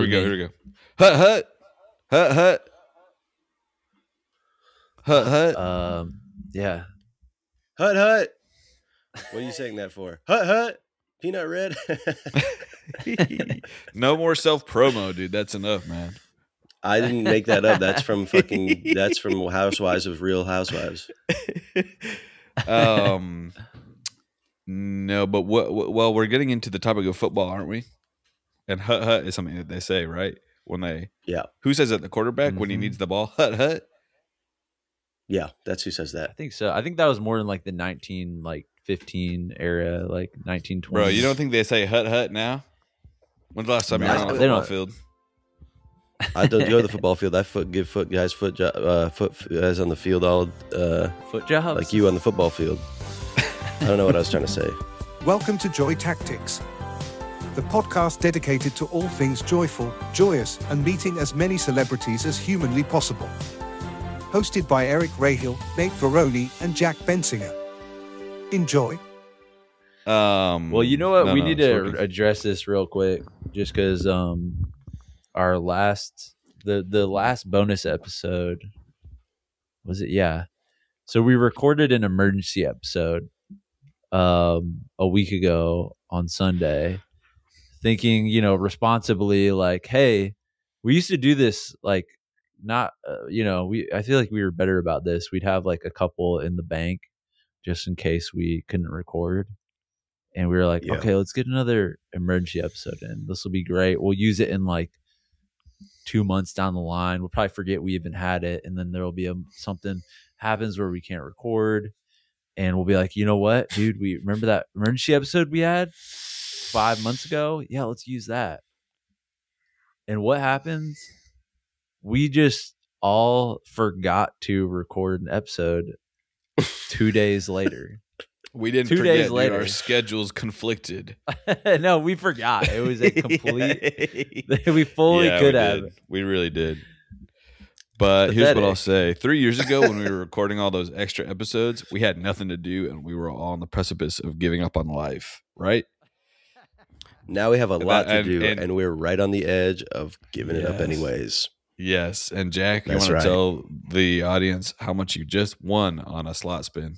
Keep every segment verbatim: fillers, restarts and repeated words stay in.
Here we go. Here we go. Hut hut hut hut hut hut. Um, yeah. Hut hut. What are you saying that for? Hut hut. Peanut red. No more self promo, dude. That's enough, man. I didn't make that up. That's from fucking. That's from Housewives of Real Housewives. Um, no, but what, what? Well, we're getting into the topic of football, aren't we? And hut hut is something that they say, right? When they, yeah. Who says that? The quarterback mm-hmm. when he needs the ball, hut hut. Yeah, that's who says that. I think so. I think that was more in like the nineteen like fifteen era, like nineteen twenty. Bro, you don't think they say hut hut now? When's the last time no, you were on the football field? I don't go to the football field. I foot give foot guys foot jo- uh, foot guys on the field all uh, foot jobs like you on the football field. I don't know what I was trying to say. Welcome to Joy Tactics, the podcast dedicated to all things joyful, joyous, and meeting as many celebrities as humanly possible. Hosted by Eric Rahill, Nate Veroni, and Jack Bensinger. Enjoy. Um. Well, you know what? No, we no, need to working. address this real quick, just because um, our last the the last bonus episode was it? Yeah. So we recorded an emergency episode um a week ago on Sunday, thinking, you know, responsibly, like, hey, we used to do this, like, not, uh, you know, we, I feel like we were better about this. We'd have like a couple in the bank just in case we couldn't record. And we were like, yeah. okay, let's get another emergency episode in. This will be great. We'll use it in like two months down the line. We'll probably forget we even had it. And then there'll be a, something happens where we can't record. And we'll be like, you know what, dude, we remember that emergency episode we had five months ago? Yeah, let's use that. And what happens? We just all forgot to record an episode two days later. We didn't two forget, days later. Dude, our schedules conflicted. No, we forgot. It was a complete. We fully yeah, could we have. Did. We really did. But Pathetic. Here's what I'll say. Three years ago, when we were recording all those extra episodes, we had nothing to do, and we were all on the precipice of giving up on life, right? Now we have a and lot that, and, to do, and, and we're right on the edge of giving yes. it up anyways. Yes. And Jack, That's you want right. to tell the audience how much you just won on a slot spin?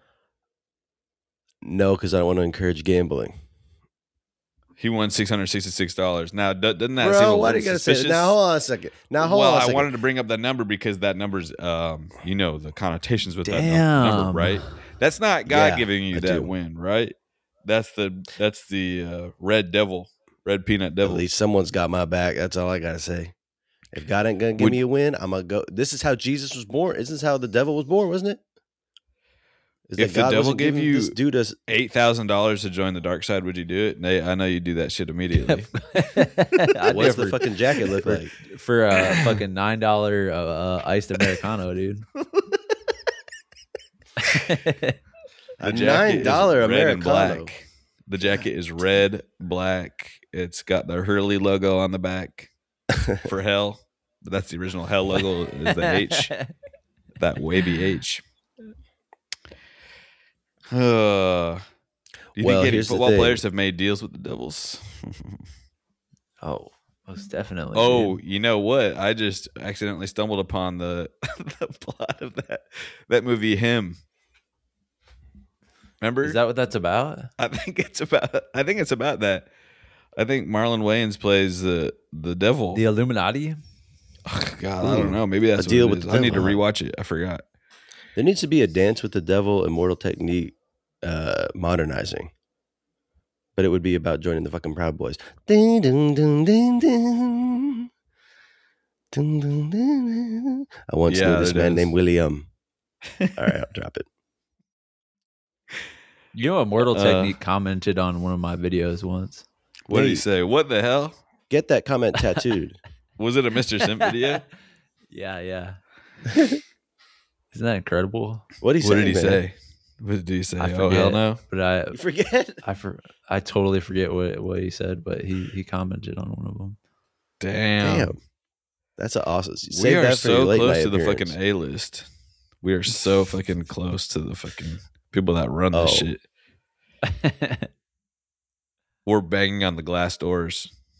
No, because I don't want to encourage gambling. He won six hundred sixty-six dollars. Now, doesn't that Bro, seem a why little do you gotta suspicious? say that? Now, hold on a second. Now, hold well, on a second. I wanted to bring up that number because that number's, um, you know, the connotations with Damn. that number, right? That's not God yeah, giving you I that do. win, right? That's the that's the uh, red devil, red peanut devil. At least someone's got my back. That's all I gotta say. If God ain't gonna give Would, me a win, I'm gonna go. This is how Jesus was born. Isn't this how the devil was born? Wasn't it? Is if the God devil wasn't gave giving you this dude a, eight thousand dollars to join the dark side, would you do it? Nay, I know you do that shit immediately. what's the fucking jacket look for, like? For a fucking nine dollar uh, uh, iced Americano, dude. A nine dollar Americano. Black. The jacket is red, black. It's got the Hurley logo on the back for hell. But that's the original hell logo. Is the H, that wavy H. Uh, do you well, think any football thing. players have made deals with the Devils? Oh, most definitely. Oh, dude. You know what? I just accidentally stumbled upon the the plot of that that movie, Him. Remember? Is that what that's about? I think it's about. I think it's about that. I think Marlon Wayans plays the the devil. The Illuminati. Oh, God, Ooh, I don't know. Maybe that's a deal what it with is. the I need to devil. rewatch it. I forgot. There needs to be a Dance with the Devil, Immortal Technique, uh, modernizing. But it would be about joining the fucking Proud Boys. Ding, ding, ding, ding, ding. Ding, ding, ding, ding. I once Yeah, knew this it man is. named William. All right, I'll drop it. You know, Immortal Uh, Technique commented on one of my videos once. What did he Hey. say? What the hell? Get that comment tattooed. Was it a Mister Simp video? Yeah, yeah. Isn't that incredible? What did he What say? did he man? say? What did he say? I Oh, hell forget. no. But I, You forget? I, for, I totally forget what, what he said, but he, he commented on one of them. Damn. Damn. That's an awesome. We Save are that for your so late close night to the appearance. fucking A-list. We are so fucking close to the fucking people that run this Oh. shit. We're banging on the glass doors.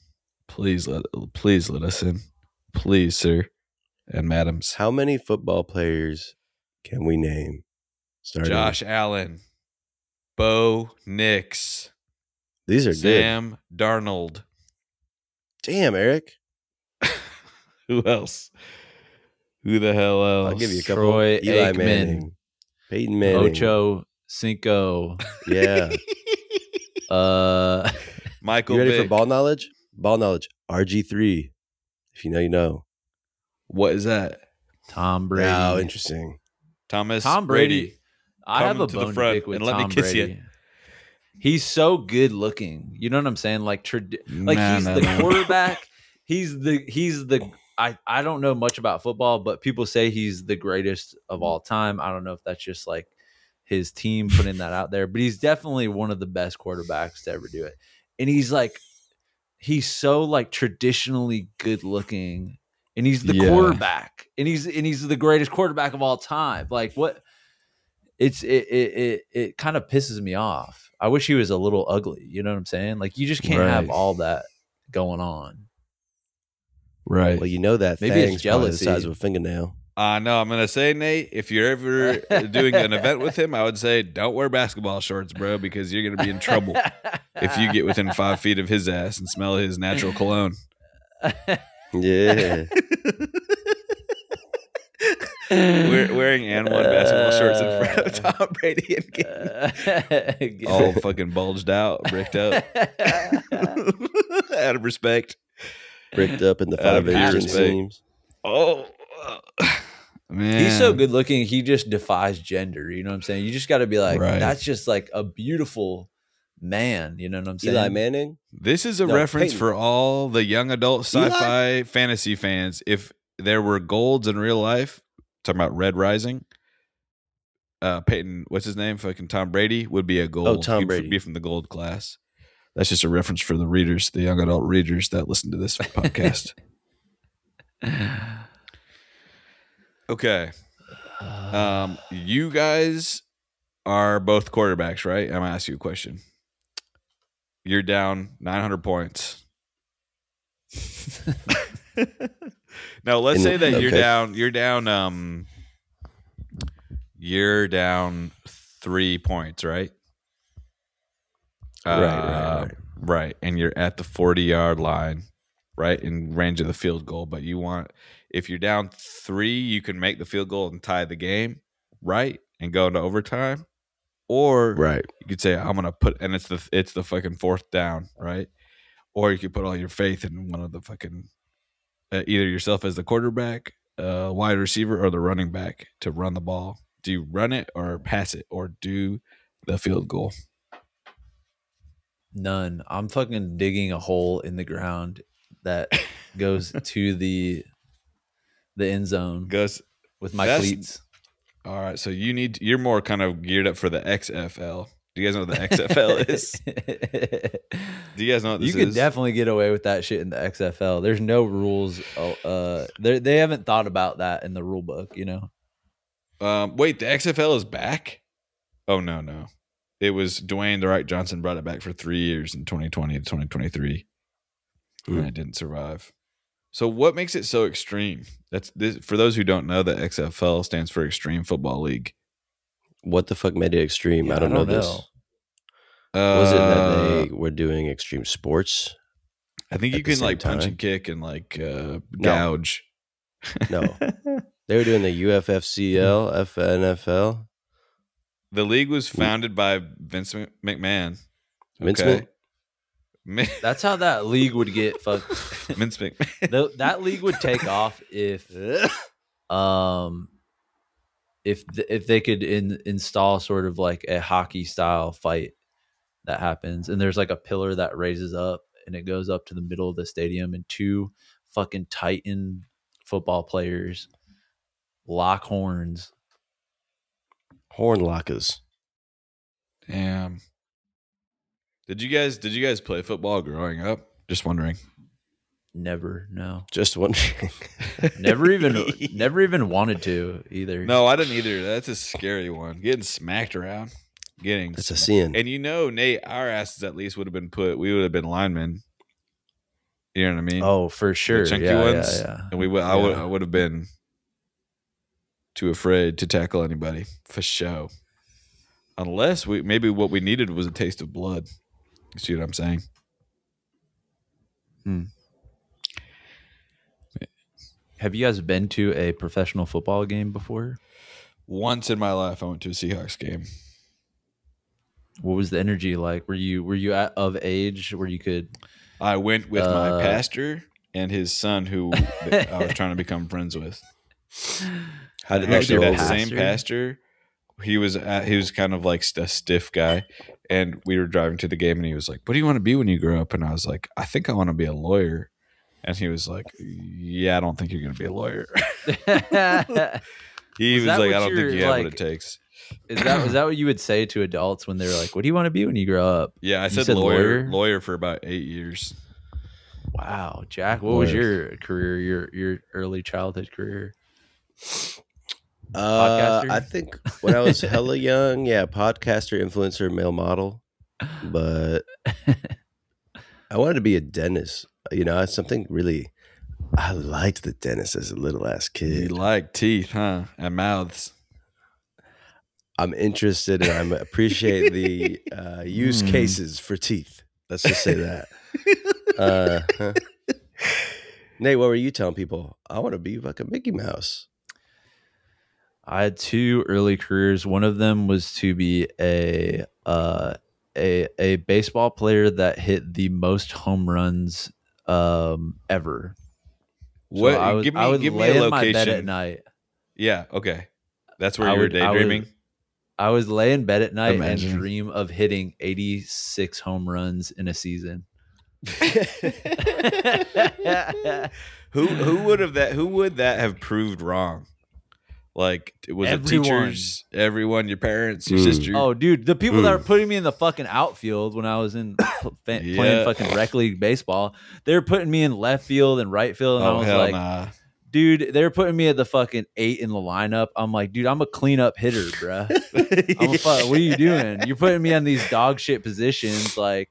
Please let please let us in. Please, sir and madams. How many football players can we name? Starting. Josh Allen, Bo Nix, These are Sam Darnold. good. Damn, Eric. Who else? Who the hell else? I'll give you a couple. Troy Eli Aikman. Manning, Peyton Manning, Ocho Cinco. Yeah. uh, Michael You ready Vick. for ball knowledge? Ball knowledge. R G three. If you know, you know. What is that? Tom Brady. Wow, interesting. Thomas Tom Brady. Brady. I have Come a to the bone front to pick with and let me Tom kiss ya. Brady. He's so good looking. You know what I'm saying? Like, trad- like Nah, he's nah, the nah. quarterback. He's the he's the. I I don't know much about football, but people say he's the greatest of all time. I don't know if that's just like his team putting that out there, but he's definitely one of the best quarterbacks to ever do it. And he's like, he's so like traditionally good looking, and he's the Yeah. quarterback, and he's and he's the greatest quarterback of all time. Like what? It's it it it, it kind of pisses me off. I wish he was a little ugly. You know what I'm saying? Like you just can't have Right. all that going on. Right. Well, you know that Maybe it's thing's probably the jealousy. size of a fingernail. I know. I'm gonna say, Nate, if you're ever doing an event with him, I would say don't wear basketball shorts, bro, because you're gonna be in trouble if you get within five feet of his ass and smell his natural cologne. Yeah. We're wearing and one basketball shorts in front of Tom Brady and getting all fucking bulged out, bricked up. Out of respect. Bricked up in the Out of five inch respect. seams. Oh man, He's so good looking. He just defies gender. You know what I'm saying? You just got to be like, Right. that's just like a beautiful man. You know what I'm saying? Eli Manning. This is a No, reference Peyton. for all the young adult sci-fi fantasy fans. If there were golds in real life, talking about Red Rising, uh, Peyton, what's his name? Fucking Tom Brady would be a gold. Oh, Tom He'd Brady. be from the gold class. That's just a reference for the readers, the young adult readers that listen to this podcast. Okay. Um, you guys are both quarterbacks, right? I'm gonna ask you a question. You're down nine hundred points. Now let's In- say that you're okay. down. You're down. Um, you're down three points, right? Right, right, Uh, right. right, and you're at the forty yard line, right, in range of the field goal. But you want, if you're down three, you can make the field goal and tie the game, right, and go into overtime. Or Right. you could say, I'm gonna put, and it's the it's the fucking fourth down, right? Or you could put all your faith in one of the fucking uh, either yourself as the quarterback, uh, wide receiver, or the running back to run the ball. Do you run it or pass it or do the field goal? None. I'm fucking digging a hole in the ground that goes to the the end zone Gus, with my that's- cleats. all right. So you need you're more kind of geared up for the X F L. Do you guys know what the X F L is? Do you guys know what this You could is? definitely get away with that shit in the X F L. There's no rules. Uh, they they haven't thought about that in the rule book. You know. Um, wait, the X F L is back? Oh no, no. It was Dwayne the Right Johnson brought it back for three years in twenty twenty to twenty twenty-three, Hmm. and it didn't survive. So, what makes it so extreme? That's this, for those who don't know. The X F L stands for Extreme Football League. What the fuck made it extreme? Yeah, I don't, know, this. Uh, Was it that they were doing extreme sports? I think at you the can same like punch time? and kick and like uh, gouge. No. They were doing the U F F C L, F N F L. The league was founded by Vince McMahon. Vince Okay. Mi- That's how that league would get fucked. Vince McMahon. Tho- that league would take off if um if th- if they could in, install sort of like a hockey style fight that happens, and there's like a pillar that raises up and it goes up to the middle of the stadium, and two fucking Titan football players lock horns. Horn lockers. Damn. Did you guys did you guys play football growing up? Just wondering. Never, no, Just wondering. never even, never even wanted to either. No, I didn't either. That's a scary one. Getting smacked around. Getting It's a sma- sin. And you know, Nate, our asses at least would have been put. We would have been linemen. You know what I mean? Oh, for sure. The chunky yeah, ones. yeah, yeah. And we, would, I would, Yeah. I would have been too afraid to tackle anybody for sure. Unless we, maybe what we needed was a taste of blood. You see what I'm saying? Hmm. Have you guys been to a professional football game before? Once in my life, I went to a Seahawks game. What was the energy like? Were you were you at, of age where you could? I went with Uh, my pastor and his son, who I was trying to become friends with. How did that Actually, go that over? pastor? same pastor, he was at, he was kind of like a stiff guy, and we were driving to the game, and he was like, "What do you want to be when you grow up?" And I was like, "I think I want to be a lawyer." And he was like, "Yeah, I don't think you're going to be a lawyer." He Was was, that like, what "I don't think you're, you have what like- it takes." Is that is that what you would say to adults when they're like, "What do you want to be when you grow up?" Yeah, I You said, said lawyer, lawyer? lawyer for about eight years. Wow, Jack, what was Lawyer. your career? Your your early childhood career? Uh, Podcaster? I think when I was hella young, yeah, podcaster, influencer, male model. But I wanted to be a dentist. You know, it's something really. I liked the dentist as a little ass You kid. like teeth, huh? And mouths. I'm interested and I appreciate the uh, use Mm. cases for teeth. Let's just say that. Uh, huh. Nate, what were you telling people? I want to be like a Mickey Mouse. I had two early careers. One of them was to be a uh, a a baseball player that hit the most home runs um, ever. So What? I, was, give me, I would give me lay a in my bed at location. night. Yeah. Okay. That's where I you were would- I would- daydreaming. I would lay in bed at night Imagine. and dream of hitting eighty-six home runs in a season. Who who would have that? Who would that have proved wrong? Like, was Everyone. it teachers, everyone, your parents, your Mm. sister? Oh, dude, the people that Mm. are putting me in the fucking outfield when I was in fa- playing Yeah. fucking rec league baseball, they were putting me in left field and right field, and I oh was hell like, nah. dude, they were putting me at the fucking eight in the lineup. I'm like, dude, I'm a cleanup hitter, bruh. I'm a fuck, what are you doing? You're putting me on these dog shit positions, like.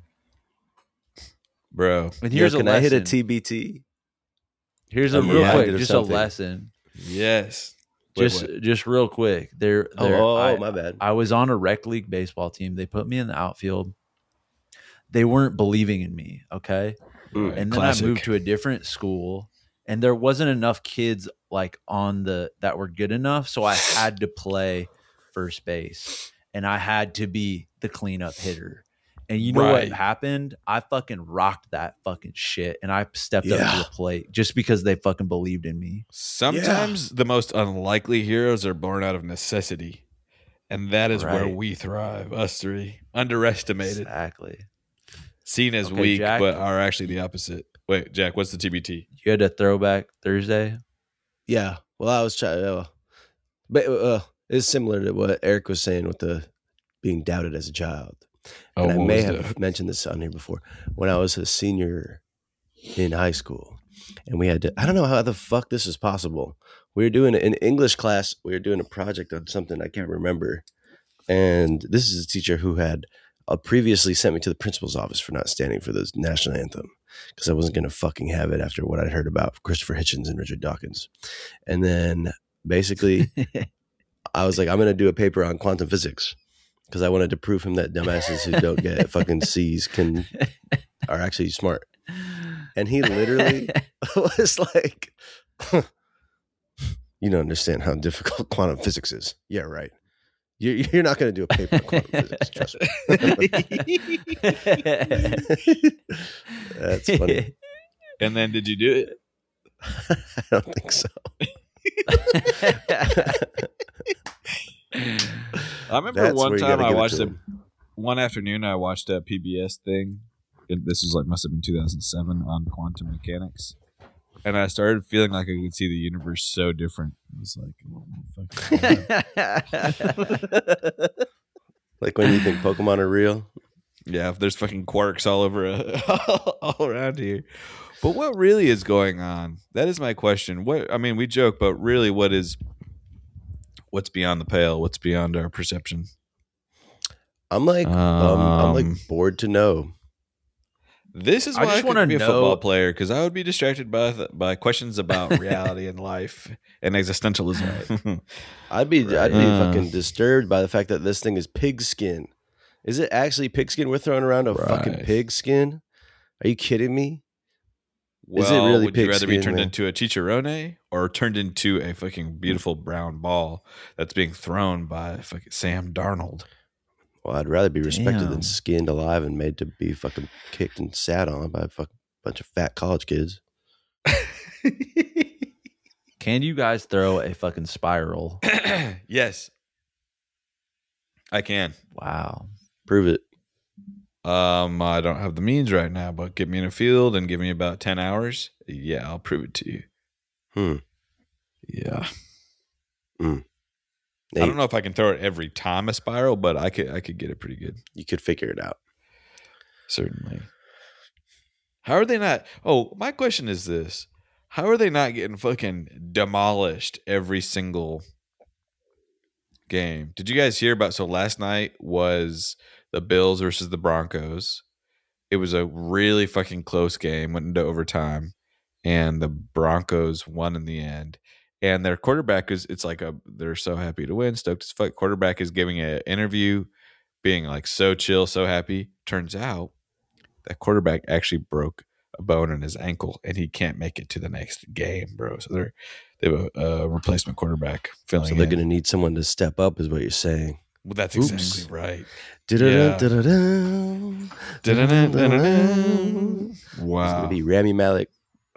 Bro. And Yo, here's can a I lesson. hit a T B T? Here's a I'm real reminded quick, of just something. a lesson. Yes. Wait, Just, what? just real quick. There, Oh, there. oh, I, my bad. I was on a rec league baseball team. They put me in the outfield. They weren't believing in me. Okay. Mm. And then Classic. I moved to a different school, and there wasn't enough kids like on the that were good enough. So I had to play first base, and I had to be the cleanup hitter. And you know Right. what happened? I fucking rocked that fucking shit, and I stepped up to Yeah. the plate just because they fucking believed in me. Sometimes the most unlikely heroes are born out of necessity. And that is where Right. we thrive, us three. Underestimated. Exactly. Seen as Okay, weak, Jack. but are actually the opposite. Wait, Jack, what's the T B T? You had a throwback Thursday. Yeah. Well, I was trying. Uh, but uh, it's similar to what Eric was saying with the being doubted as a child. Oh, And I what may was have that? mentioned this on here before. When I was a senior in high school, and we had to, I don't know how the fuck this is possible. We were doing an English class, we were doing a project on something I can't remember. And this is a teacher who had uh, previously sent me to the principal's office for not standing for the national anthem because I wasn't going to fucking have it after what I'd heard about Christopher Hitchens and Richard Dawkins. And then basically, I was like, I'm going to do a paper on quantum physics. Because I wanted to prove him that dumbasses who don't get fucking C's can are actually smart. And he literally was like, "You don't understand how difficult quantum physics is." Yeah, right. You're, you're not going to do a paper on quantum physics. Trust me. That's funny. And then did you do it? I don't think so. I remember That's one where you time gotta I give it watched to a him. one afternoon I watched a P B S thing. And this was like must have been two thousand seven on quantum mechanics. And I started feeling like I could see the universe so different. It was like, oh, fuck. Like when you think Pokemon are real. Yeah, if there's fucking quarks all over uh, all around here. But what really is going on? That is my question. What I mean, we joke, but really what is what's beyond the pale? What's beyond our perception? I'm like, um, I'm Um, like bored to know. This is I why I, just couldn't wanna be a know- football player because I would be distracted by th- by questions about reality and life and existentialism. I'd be I'd be Uh. fucking disturbed by the fact that this thing is pig skin. Is it actually pig skin? We're throwing around a fucking Right. pig skin? Are you kidding me? well, Is it really would you pig rather be skin, turned man? into a chicharrone or turned into a fucking beautiful brown ball that's being thrown by fucking Sam Darnold? Well, I'd rather be respected Damn. than skinned alive and made to be fucking kicked and sat on by a fuck bunch of fat college kids. Can you guys throw a fucking spiral? Yes, I can. Wow. Prove it. Um, I don't have the means right now, but get me in a field and give me about ten hours. Yeah, I'll prove it to you. Hmm. Yeah, Nate, I don't know if I can throw it every time a spiral, but I could. I could get it pretty good. you could figure it out. Certainly. How are they not? Oh, my question is this: how are they not getting fucking demolished every single game? Did you guys hear about? So last night was the Bills versus the Broncos. It was a really fucking close game, went into overtime, and the Broncos won in the end. And their quarterback is, it's like a, they're so happy to win, stoked as fuck. Quarterback is giving an interview, being like so chill, so happy. Turns out that quarterback actually broke a bone in his ankle and he can't make it to the next game, bro. So they're, they have a, a replacement quarterback filling So they're in. going to need someone to step up, is what you're saying. Well, that's Oops. exactly right. Da-da-da, Yeah. da-da-da, Da-da-da, da-da-da. da-da-da. It's Wow. going to be Rami Malek.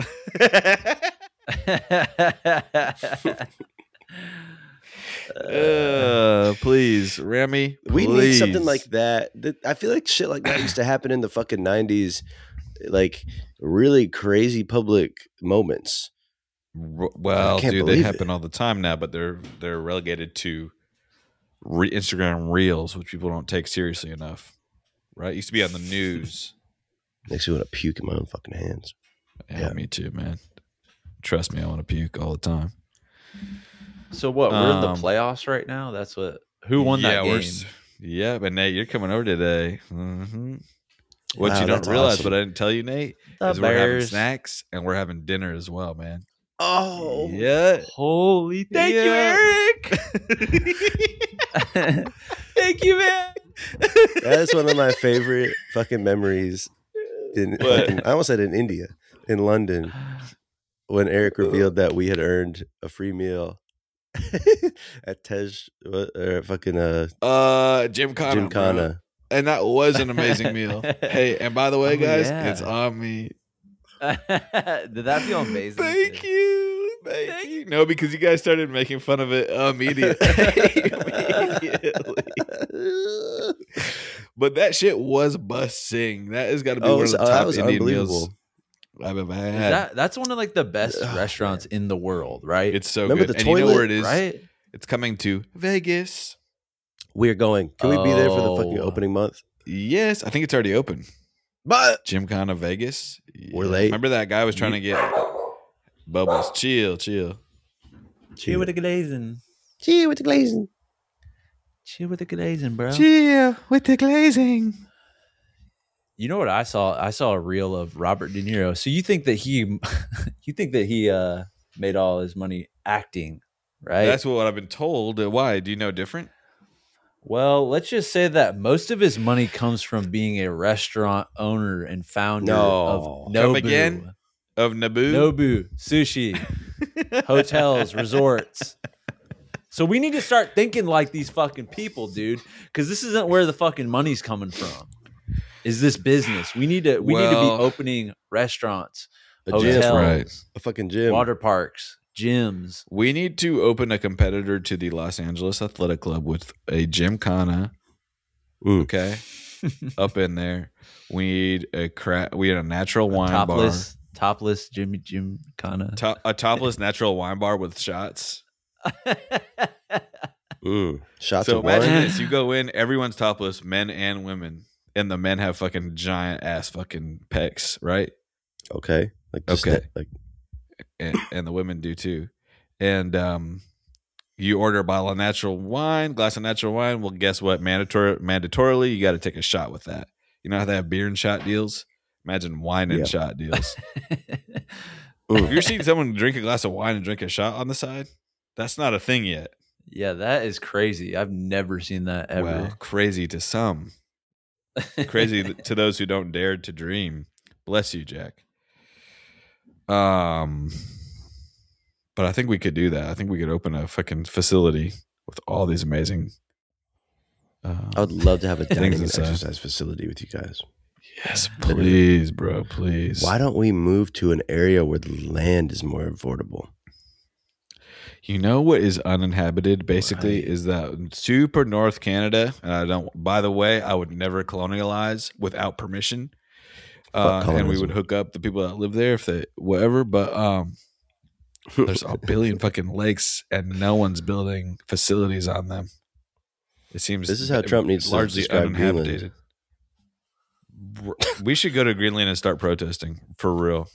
uh, please, Remy. We need something please. like that. That- I feel like shit like that used to happen in the fucking nineties. Like really crazy public moments. R- Well, can't dude, they believe happen it. all the time now, but they're they're relegated to re- Instagram Reels, which people don't take seriously enough. Right? Used to be on the news. Makes me want to puke in my own fucking hands. Yeah, Yeah. me too, man. Trust me, I want to puke all the time. So what? We're in the Um, playoffs right now. That's what. Who won that we're game? s- Yeah, but Nate, you're coming over today. hmm What Wow, you don't that's realize, awesome. what I didn't tell you, Nate, The is we're having Bears. snacks and we're having dinner as well, man. Oh, Yeah. Holy, thank Yeah. you, Eric. Thank you, man. that is one of my favorite fucking memories. In What? fucking, I almost said in India, in London, when Eric revealed that we had earned a free meal at Tej what- or fucking uh, Uh, Jim Connor. Jim bro. Kana. And that was an amazing meal. Hey, and by the way, Oh, guys, yeah. it's on me. Did that feel amazing? Thank too? you. Thank, Thank you. No, because you guys started making fun of it immediately. Immediately. But that shit was busing. That has got to be Oh, one of the so- that top was Indian unbelievable. meals I've ever Is had. that that's one of like the best Oh, restaurants in the world, right? It's so Remember good. the and you know toilet, where it is? right. It's coming to Vegas. We're going. Can we be there for the fucking Oh. opening month? Yes, I think it's already open. But Jim Connor Vegas. We're Yeah. late. Remember that guy was trying to get Bubbles. Chill, chill. Chill with the glazing. gee, with the glazing. Chill with the glazing, bro. Chill with the glazing. You know what I saw? I saw a reel of Robert De Niro. So you think that he, you think that he uh, made all his money acting, right? That's what I've been told. Uh, Why? Do you know different? Well, let's just say that most of his money comes from being a restaurant owner and founder No. of Come Nobu. again? Of Naboo? Nobu, sushi, hotels, resorts. So we need to start thinking like these fucking people, dude, because this isn't where the fucking money's coming from. Is this business? We need to we need to Well- be opening restaurants, A hotels, gym. That's right. A fucking gym. water parks, gyms. We need to open a competitor to the Los Angeles Athletic Club with a Gymkhana. Mm. Okay, up in there. We need a cra- We need a natural wine topless, topless Jimmy Jim kind bar, to- a topless natural wine bar with shots. Mm. Shots so of imagine wine. this: you go in, everyone's topless, men and women, and the men have fucking giant ass fucking pecs, right? Okay. Like just Okay. that- like and, and the women do too. And um, you order a bottle of natural wine, glass of natural wine. Well, guess what? Mandatory, mandatorily, you got to take a shot with that. You know how they have beer and shot deals? Imagine wine and Yeah. shot deals. Mm. Have you ever seen someone drink a glass of wine and drink a shot on the side? That's not a thing yet. Yeah, that is crazy. I've never seen that ever. Well, crazy to some. Crazy to those who don't dare to dream. Bless you, Jack. Um, but I think we could do that. I think we could open a fucking facility with all these amazing. Um, I would love to have a dining and inside. exercise facility with you guys. yes, please, bro, please. Why don't we move to an area where the land is more affordable? You know what is uninhabited basically Right. is that super North Canada, and I don't. By the way, I would never colonialize without permission, uh, Fuck and we would colonialism. hook up the people that live there if they whatever. But um, there's a billion fucking lakes, and no one's building facilities on them. It seems This is how Trump needs to largely describe Greenland. uninhabited. We should go to Greenland and start protesting for real.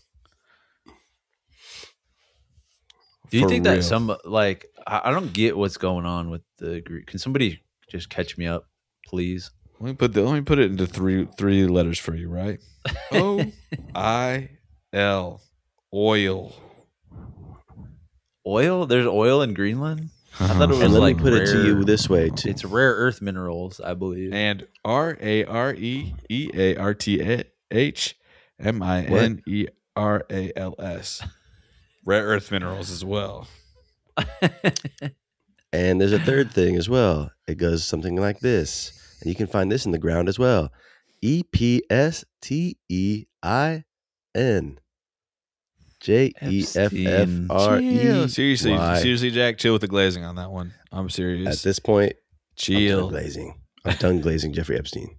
Do you For think real. that some like I, I don't get what's going on with the group? Can somebody just catch me up, please? Let me put the, let me put it into three three letters for you, right? O I L oil. Oil? There's oil in Greenland? I thought it was And let like me put it to you rare- this way: too. It's rare earth minerals, I believe. And R A R E E A R T H M I N E R A L S. Rare earth minerals as well. And there's a third thing as well. It goes something like this, and you can find this in the ground as well: E P S T E I N J E F F R Chill. E. Seriously, Y. seriously, Jack, chill with the glazing on that one. I'm At serious. this point, I'm done Chill. glazing. I'm done glazing Jeffrey Epstein.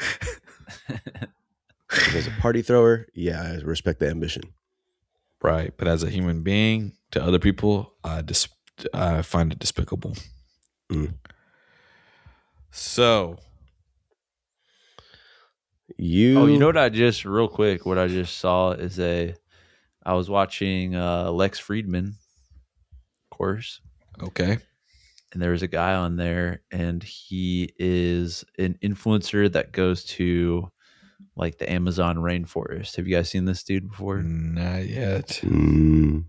As a party thrower, yeah, I respect the ambition. Right, but as a human being to other people, I dis- I find it despicable. Mm. So, You, Oh, you know what I just real quick? What I just saw is a. I was watching uh, Lex Friedman, of course, okay. and there was a guy on there, and he is an influencer that goes to like the Amazon rainforest. Have you guys seen this dude before? Not yet. Mm,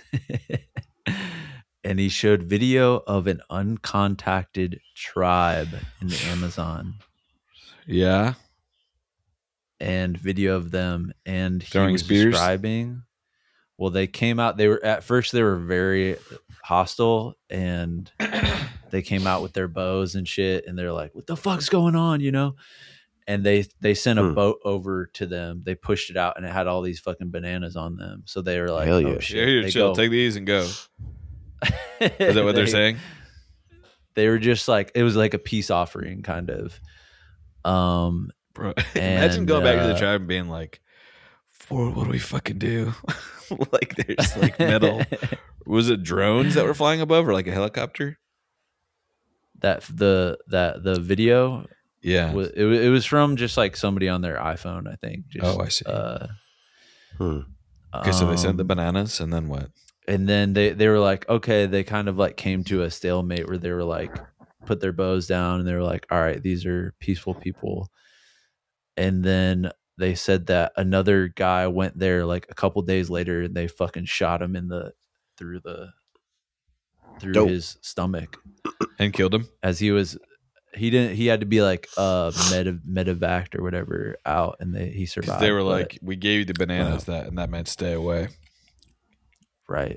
And he showed video of an uncontacted tribe in the Amazon, Yeah. and video of them, and he Throwing was spears? describing. Well, they came out. They were at first they were very hostile, and they came out with their bows and shit, and they're like, "What the fuck's going on?" You know. And they they sent a Hmm. boat over to them. They pushed it out, and it had all these fucking bananas on them. So they were like, Hell "Oh yeah. shit!" Here, here, They chill. go- Take these and go. Is that what they're They- saying? They were just like it was like a peace offering, kind of. Um, Bro, imagine And, going back to the uh, tribe and being like, "What, what do we fucking do?" Like there's like metal. Was it drones that were flying above or like a helicopter? that the that the video Yeah. was it, wa- it was from just like somebody on their iPhone, I think. Just, Oh, I see. Uh, hmm. Okay, so they sent the um, bananas and then what? and then they they were like, okay, they kind of like came to a stalemate where they were like put their bows down and they were like, all right, these are peaceful people. And then they said that another guy went there like a couple days later and they fucking shot him in the through the through Dope. his stomach And killed him? as he was he didn't he had to be like uh med medevaced or whatever out, and they he Because survived. they were but- like, we gave you the bananas that and that meant stay away. right.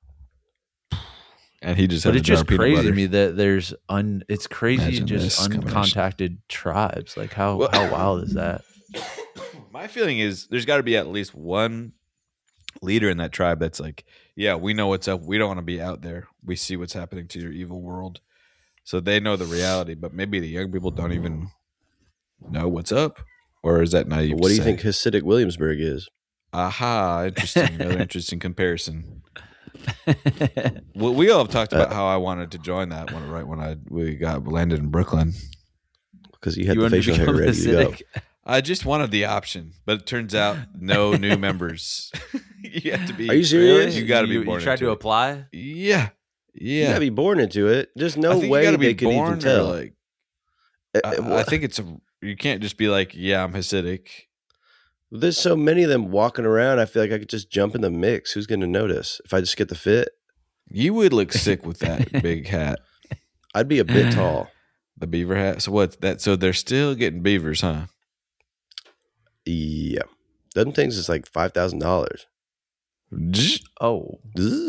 And he just But had it's a jar just of peanut crazy butter. to me that there's un. It's crazy Imagine just this combination. uncontacted tribes. Like how Well- how wild is that? My feeling is there's got to be at least one leader in that tribe that's like, yeah, we know what's up. We don't want to be out there. We see what's happening to your evil world. So they know the reality, but maybe the young people don't even know what's up. Or is that naive? What to do you say? think Hasidic Williamsburg is? Aha, interesting. Another interesting comparison. Well, we all have talked about how I wanted to join that one right when I we got landed in Brooklyn. Because you had You the wanted to facial hair become ready to go. Hasidic? I just wanted the option, but it turns out no new members. You have to be. Are you serious? You got to be You, born. you tried into to it. apply. Yeah, You yeah. gotta be born into it. There's I no think you way gotta they be could even born or tell. like. Uh, I, uh, I think it's a. You can't just be like, yeah, I'm Hasidic. There's so many of them walking around. I feel like I could just jump in the mix. Who's going to notice if I just get the fit? You would look sick with that big hat, I'd be a bit tall. the beaver hat. So what's that? So they're still getting beavers, huh? Yeah. Them things is like five thousand dollars. Oh,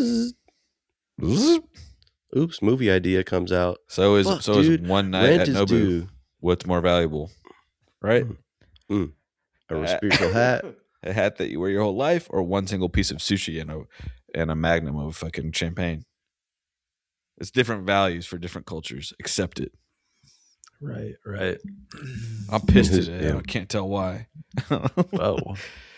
Oops, movie idea comes out. So is Fuck, so dude. is one night Rent at is Nobu. due. What's more valuable, right? Mm. A spiritual hat. A hat that you wear your whole life, or one single piece of sushi and a and a magnum of fucking champagne. It's different values for different cultures. Accept it. right, right. I'm pissed His- today. yeah. I can't tell why. Oh,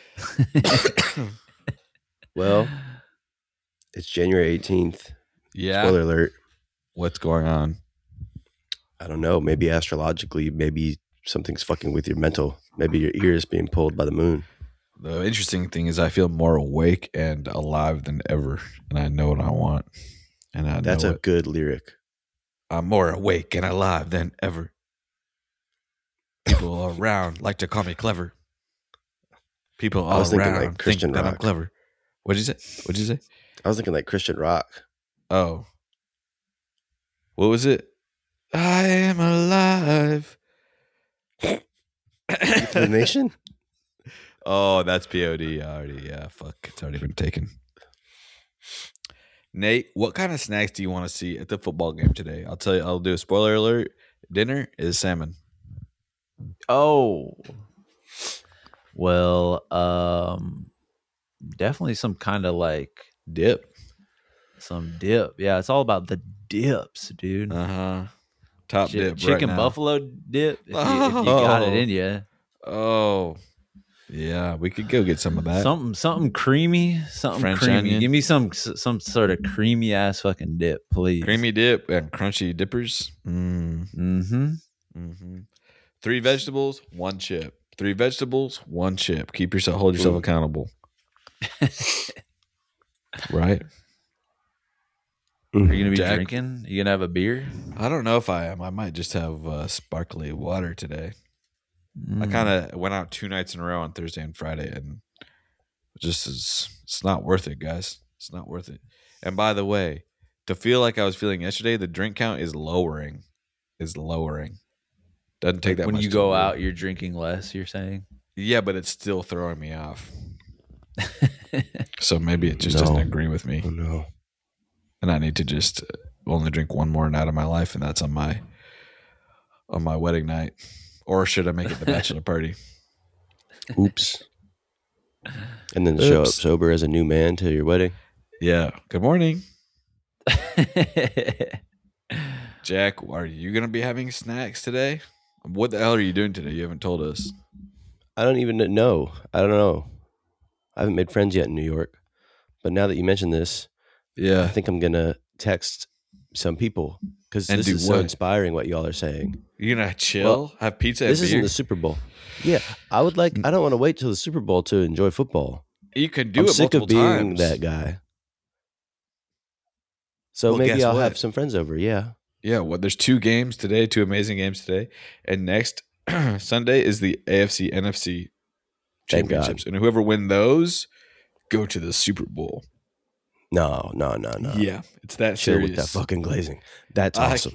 Well, it's January eighteenth. Yeah. Spoiler alert. What's going on? I don't know. Maybe astrologically, maybe something's fucking with your mental. Maybe your ear is being pulled by the moon. The interesting thing is I feel more awake and alive than ever, and I know what I want. And I That's know a it. good lyric. I'm more awake and alive than ever. People around like to call me clever. People I all was thinking, around like, think Christian that I'm rock. clever. What'd you say? What'd you say? I was thinking like Christian rock. Oh. What was it? I am alive. The Nation? Oh, that's P O D already. Yeah, fuck. It's already been taken. Nate, what kind of snacks do you want to see at the football game today? I'll tell you, I'll do a spoiler alert. Dinner is salmon. oh. Well, um, definitely some kind of like Dip. some dip. Yeah, it's all about the dips, dude. Uh huh. Top Chi- dip. chicken right now. buffalo dip. If you, if you got it in you, Oh. Yeah, we could go get some of that. something something creamy, something French creamy. onion. Give me some some sort of creamy ass fucking dip, please. Creamy dip and crunchy dippers. Mm. Mm-hmm. Mm-hmm. Three vegetables, one chip. Three vegetables, one chip. Keep yourself, hold yourself Ooh. accountable. Right? Are you gonna be Jack? drinking? You gonna have a beer? I don't know if I am. I might just have uh, sparkly water today. I Mm. kind of went out two nights in a row on Thursday and Friday, and it just is. It's not worth it, guys. It's not worth it. And by the way, to feel like I was feeling yesterday, the drink count is lowering. Is lowering. Doesn't take that when much you to go lose. out, you're drinking less. You're saying? Yeah, but it's still throwing me off. So maybe it just No. doesn't agree with me, Oh, no. and I need to just uh, only drink one more night of my life, and that's on my on my wedding night. Or should I make it the bachelor party? Oops. And then show up Oops. sober as a new man to your wedding. Yeah. Good morning, Jack. Are you gonna be having snacks today? What the hell are you doing today? You haven't told us. I don't even know. I don't know. I haven't made friends yet in New York. But now that you mention this, I Yeah. think I'm going to text some people because And this do is so what? inspiring what y'all are saying. You're gonna chill, have pizza, and This isn't beer. the Super Bowl. Yeah, I would like. I don't want to wait till the Super Bowl to enjoy football. You can do I'm it sick multiple of being times. that guy. So Well, maybe guess I'll what? have some friends over. Yeah. Yeah, well, there's two games today, two amazing games today, and next Sunday is the A F C N F C Thank God. championships, and whoever win those go to the Super Bowl. No, no, no, no. Yeah, it's that Chill serious. with that fucking glazing. That's I- awesome.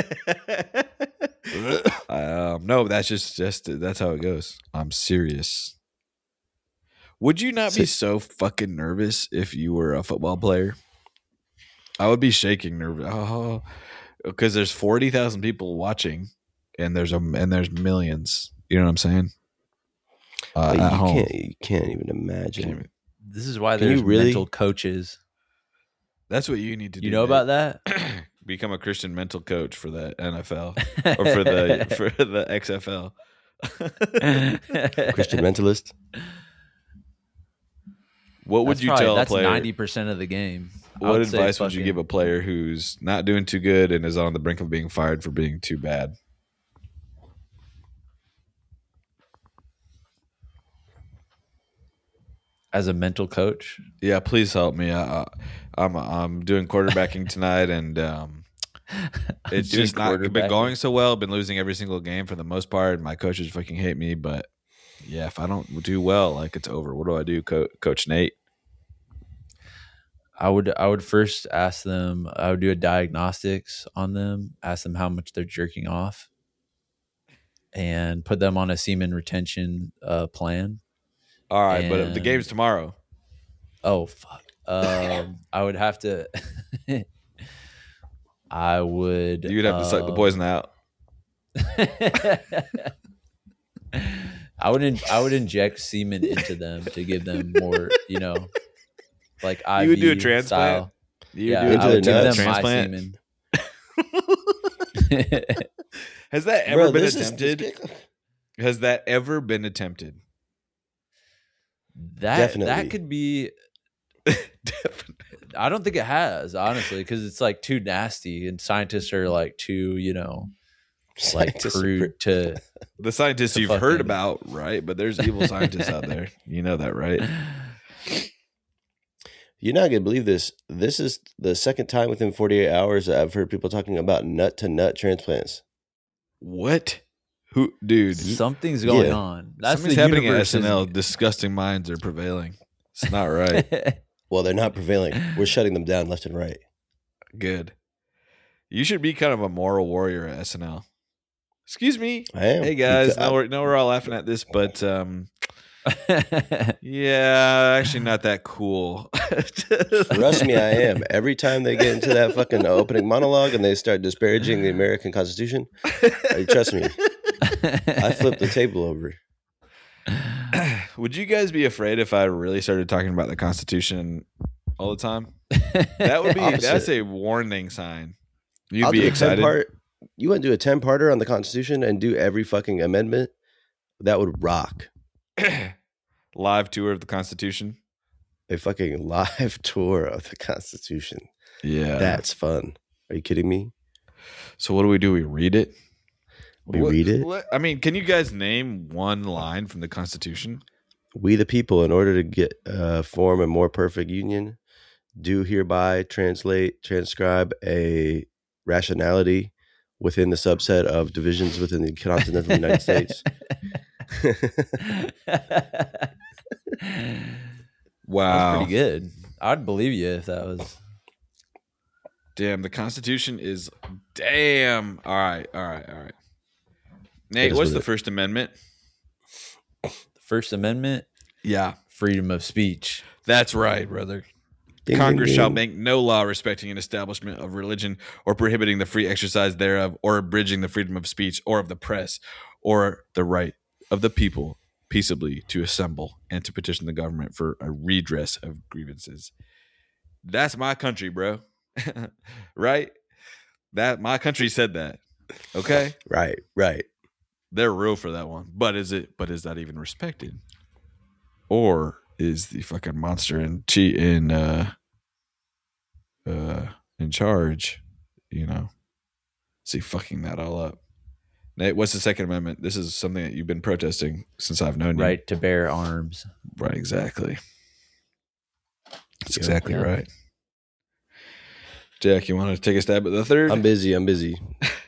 um, no, that's just just that's how it goes. I'm serious. Would you not be so fucking nervous if you were a football player? I would be shaking nervous. Oh, because there's forty thousand people watching, and there's a and there's millions. You know what I'm saying? Uh, Like, at you home. can't. You can't even imagine. Can't even- This is why Can you there's really- mental coaches. That's what you need to do. You know Nate. about that? Become a Christian mental coach for the N F L or for the for the X F L. Christian mentalist. What would That's you probably- tell a That's player? ninety percent of the game. I What would say advice would you fucking- give a player who's not doing too good and is on the brink of being fired for being too bad? as a mental coach? Yeah, please help me. I, I, I'm I'm doing quarterbacking tonight, and um, it's doing just not been quarterbacking. going so well. Been losing every single game for the most part. My coaches fucking hate me, but Yeah, if I don't do well, like it's over. What do I do, Co- Coach Nate? I would I would first ask them. I would do a diagnostics on them. Ask them how much they're jerking off, and put them on a semen retention uh, plan. All right, but the And- game's tomorrow. Oh fuck. Um, I would have to. I would. You'd have to suck the um, poison out. I would in, I would inject semen into them to give them more, you know, like I V You would do a transplant? style. You Yeah, do into I would the give nuts? them my Transplant? semen. Has that ever Bro, been this is- attempted? Has that ever been attempted? That Definitely. that could be. Definitely. I don't think it has, honestly, because it's like too nasty, and scientists are like too, you know, like Scientists are crude to. The scientists To you've heard fucking- about, right? But there's evil scientists out there. You know that, right? You're not gonna believe this. This is the second time within forty-eight hours that I've heard people talking about nut to nut transplants. What? Who, dude? Something's going Yeah. on. That's Something's the happening at universe S N L. is- Disgusting minds are prevailing. It's not right. Well, they're not prevailing. We're shutting them down left and right. Good. You should be kind of a moral warrior at S N L. Excuse me. I am. Hey guys, Because- no, we're, no, we're all laughing at this, but um, yeah, actually not that cool. Trust me, I am. Every time they get into that fucking opening monologue and they start disparaging the American Constitution, uh, trust me, I flip the table over. Would you guys be afraid if I really started talking about the Constitution all the time? That would be Opposite. that's a warning sign. You'd I'll be do a excited. ten-part. You want to do a ten-parter on the Constitution and do every fucking amendment? That would rock. Live tour of the Constitution. A fucking live tour of the Constitution. Yeah. That's fun. Are you kidding me? So what do we do? We read it. We What- read it. what- I mean, can you guys name one line from the Constitution? We the people, in order to get uh, form a more perfect union, do hereby translate, transcribe a rationality within the subset of divisions within the continental United States. Wow. That's pretty good. I'd believe you if that was. Damn, the Constitution is damn. All right, all right, all right. Nate, is what's what the it- First Amendment? The First Amendment, Yeah, freedom of speech. that's right, brother. Ding, Congress ding, shall ding. make no law respecting an establishment of religion or prohibiting the free exercise thereof or abridging the freedom of speech or of the press or the right of the people peaceably to assemble and to petition the government for a redress of grievances. That's my country, bro. Right? That my country said that. Okay? Right, right. They're real for that one. But is it but is that even respected? Or is the fucking monster in cheat in uh uh in charge, you know? See, fucking that all up. Nate, what's the Second Amendment? This is something that you've been protesting since I've known you. Right to bear arms. Right, exactly. That's Yep. exactly Yeah. right. Jack, you want to take a stab at the third? I'm busy. I'm busy.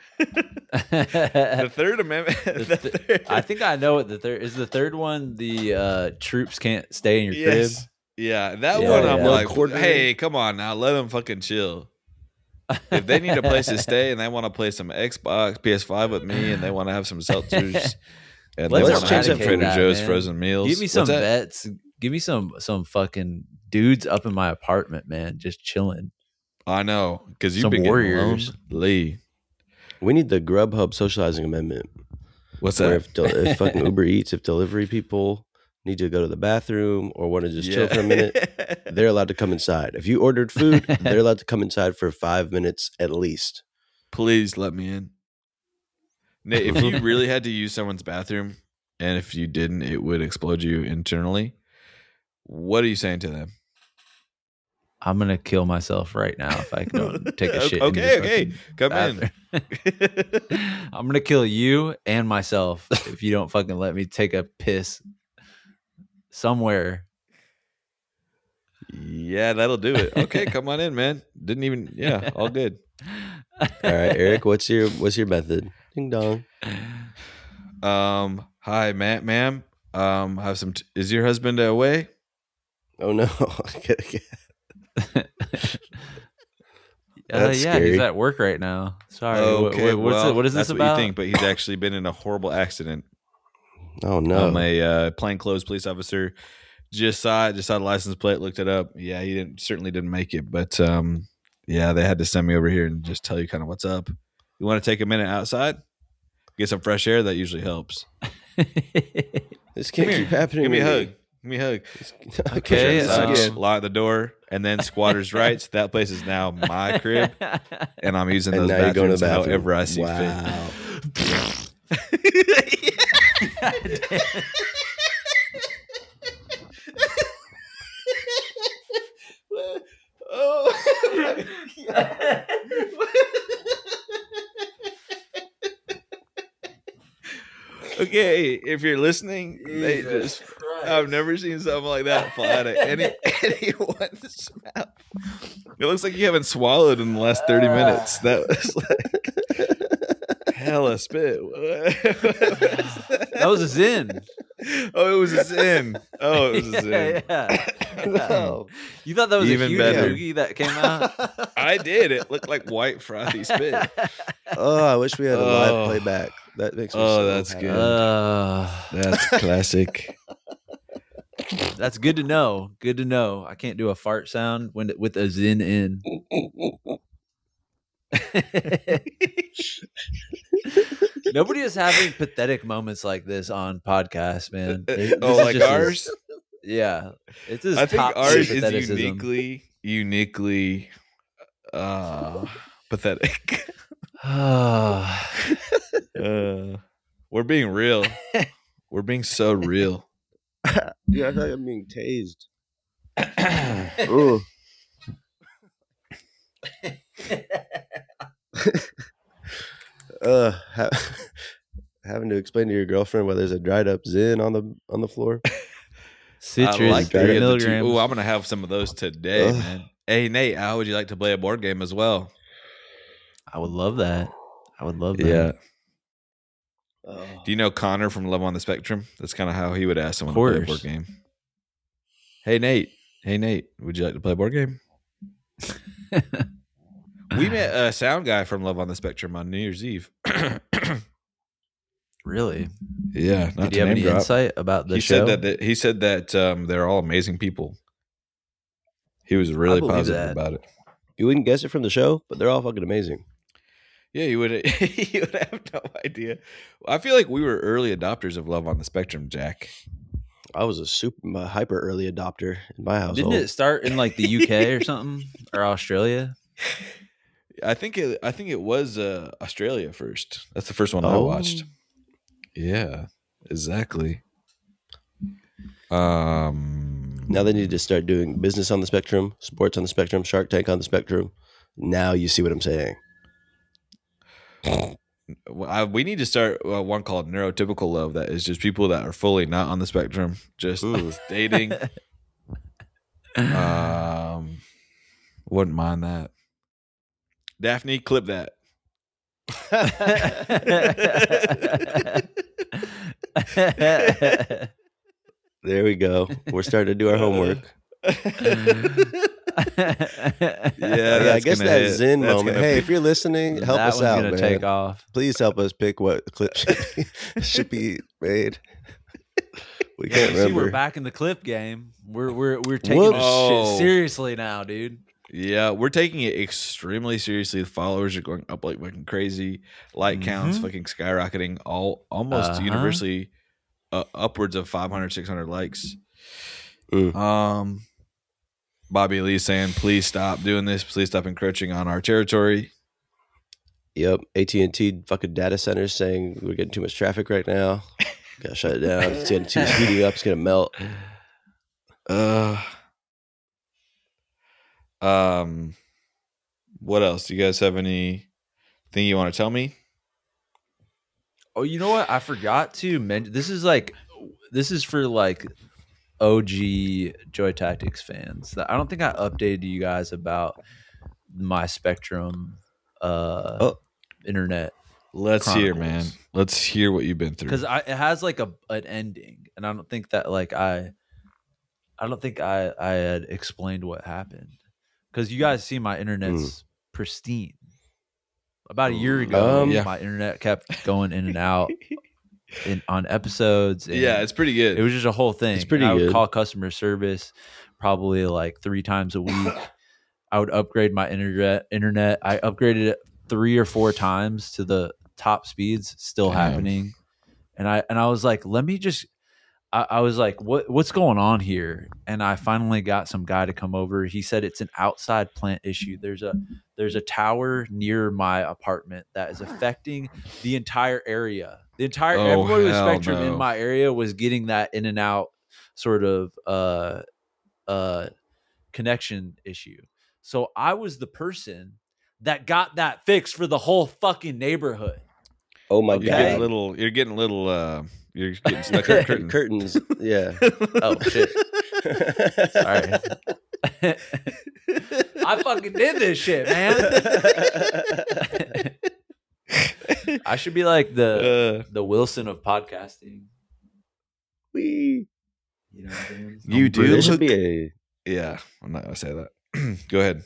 the Third Amendment. the th- third. I think I know what the third is. The third one, the uh, troops can't stay in your Yes. crib. Yeah, that Yeah, one I'm yeah. like, Quarter- hey, come on now, let them fucking chill. If they need a place to stay and they want to play some Xbox, P S five with me, and they want to have some seltzers, and Let's they want to have some eradicate Trader that, Joe's man. frozen meals, Give me What's some that? vets. Give me some some fucking dudes up in my apartment, man, just chilling. I know, because you've Some been warriors. getting alone. Lee, We need the Grubhub socializing amendment. what's Where that? if, del- if fucking Uber Eats, if delivery people need to go to the bathroom or want to just chill for a minute, they're allowed to come inside. If you ordered food, they're allowed to come inside for five minutes at least. Please let me in. Nate, if you really had to use someone's bathroom, and if you didn't, it would explode you internally. What are you saying to them? I'm gonna kill myself right now if I don't take a shit. in Okay, your okay, fucking come in. bathroom. I'm gonna kill you and myself if you don't fucking let me take a piss somewhere. Yeah, that'll do it. Okay, come on in, man. Didn't even. Yeah, all good. All right, Eric, what's your what's your method? Ding dong. Um, hi, ma- ma'am. Um, have some. T- is your husband away? Oh no. Uh, That's yeah, scary. he's at work right now. Sorry. What- Okay, what, what's well, it, what is that's this what about? you think, but he's actually been in a horrible accident. Oh no. Um, a uh, plainclothes police officer just saw it, just saw the license plate, looked it up. Yeah, he didn't certainly didn't make it, but um, yeah, they had to send me over here and just tell you kind of what's up. You want to take a minute outside, get some fresh air? That usually helps. This can't Come keep here. happening. Give me a to hug. Give me a hug. Okay, Push uh, this again. Lock the door, and then squatters' rights. That place is now my crib, and I'm using And those now you're going to bathrooms the bathroom. however I see Wow. fit. Oh. Okay, if you're listening, they just I've never seen something like that fly out of any anyone's mouth. It looks like you haven't swallowed in the last thirty minutes. That was like hella spit. That was a Zen. Oh, it was a Zen. Oh, it was a Zen. yeah, yeah. No. You thought that was Even a huge better. loogie that came out? I did. It looked like white frothy spit. Oh, I wish we had a live Oh. playback. That makes me Oh, so that's happy. good. Uh, That's classic. that's good to know. Good to know. I can't do a fart sound when with a Zen in. Nobody is having pathetic moments like this on podcasts, man. This Oh, is like just ours? as- yeah, it's as I think top ours tier is patheticism. uniquely, uniquely uh, pathetic. Uh, Uh, we're being real. We're being so real. Yeah, I feel like I'm being tased. Ooh. uh, ha- having to explain to your girlfriend why there's a dried up Zen on the on the floor. citrus, I like three three milligrams. Oh, I'm gonna have some of those today, Ugh. man. Hey Nate, how would you like to play a board game as well? I would love that. I would love that. Oh. Do you know Connor from Love on the Spectrum? That's kind of how he would ask someone to play a board course. game. Hey Nate. Hey Nate, would you like to play a board game? We met a sound guy from Love on the Spectrum on New Year's Eve. Really? Yeah, not Did to you have name any drop. insight about the he show? said that, that he said that um, they're all amazing people. He was really believe positive that. about it. You wouldn't guess it from the show, but they're all fucking amazing. Yeah, you would. You would have no idea. I feel like we were early adopters of Love on the Spectrum, Jack. I was a super a hyper early adopter in my household. Didn't it start in like the U K or something or Australia? I think it. I think it was uh, Australia first. That's the first one I Oh. watched. Yeah, exactly. Um. Now they need to start doing business on the spectrum, sports on the spectrum, Shark Tank on the spectrum. Now you see what I'm saying. Well, I, we need to start uh, one called Neurotypical Love. That is just people that are fully not on the spectrum, just Ooh. dating. Um, wouldn't mind that. Daphne, clip that. There we go. We're starting to do our homework. Yeah, Yeah, I that's guess gonna that hit. Zen That's moment. gonna Hey, be- if you're listening, help that us one's out, gonna man. take off. Please help us pick what clip should be, should be made. We Yeah, can't you see, remember. we're back in the clip game. We're we're we're taking Whoops. this Oh. shit seriously now, dude. Yeah, we're taking it extremely seriously. The followers are going up like fucking crazy. Like counts Mhm. fucking skyrocketing. All almost Uh-huh. universally uh, upwards of five hundred, six hundred likes. Mm. Um, Bobby Lee saying, "Please stop doing this. Please stop encroaching on our territory." Yep, A T and T fucking data centers saying we're getting too much traffic right now. Gotta shut it down. It's getting too heating up. It's gonna melt. Uh, um, what else? Do you guys have anything you want to tell me? Oh, you know what? I forgot to mention. This is like, this is for like O G Joy Tactics fans. I don't think I updated you guys about my Spectrum uh, Oh. internet. Let's hear, Chronicles. man. Let's hear what you've been through. because it has like a an ending, and I don't think that like I, I don't think I I had explained what happened because you guys see my internet's pristine. About a year ago, Um, yeah. my internet kept going in and out in on episodes. And yeah, it's pretty good. it was just a whole thing. It's pretty I would good. call customer service probably like three times a week. I would upgrade my internet. Internet. I upgraded it three or four times to the top speeds. Still Damn. happening. And I and I was like, let me just. I, I was like, what what's going on here? And I finally got some guy to come over. He said it's an outside plant issue. There's a there's a tower near my apartment that is affecting the entire area. The entire Oh, everybody with hell Spectrum no. in my area was getting that in and out sort of uh uh connection issue. So I was the person that got that fixed for the whole fucking neighborhood. Oh my You're Okay. getting a god. little. You're getting a little. Uh, you're getting stuck in curtain. Curtains. Yeah. Oh shit. Sorry. I fucking did this shit, man. I should be like the Uh, the Wilson of podcasting. Wee. You know what I'm saying? You I'm do There British. should be a. yeah, I'm not gonna say that. Go ahead.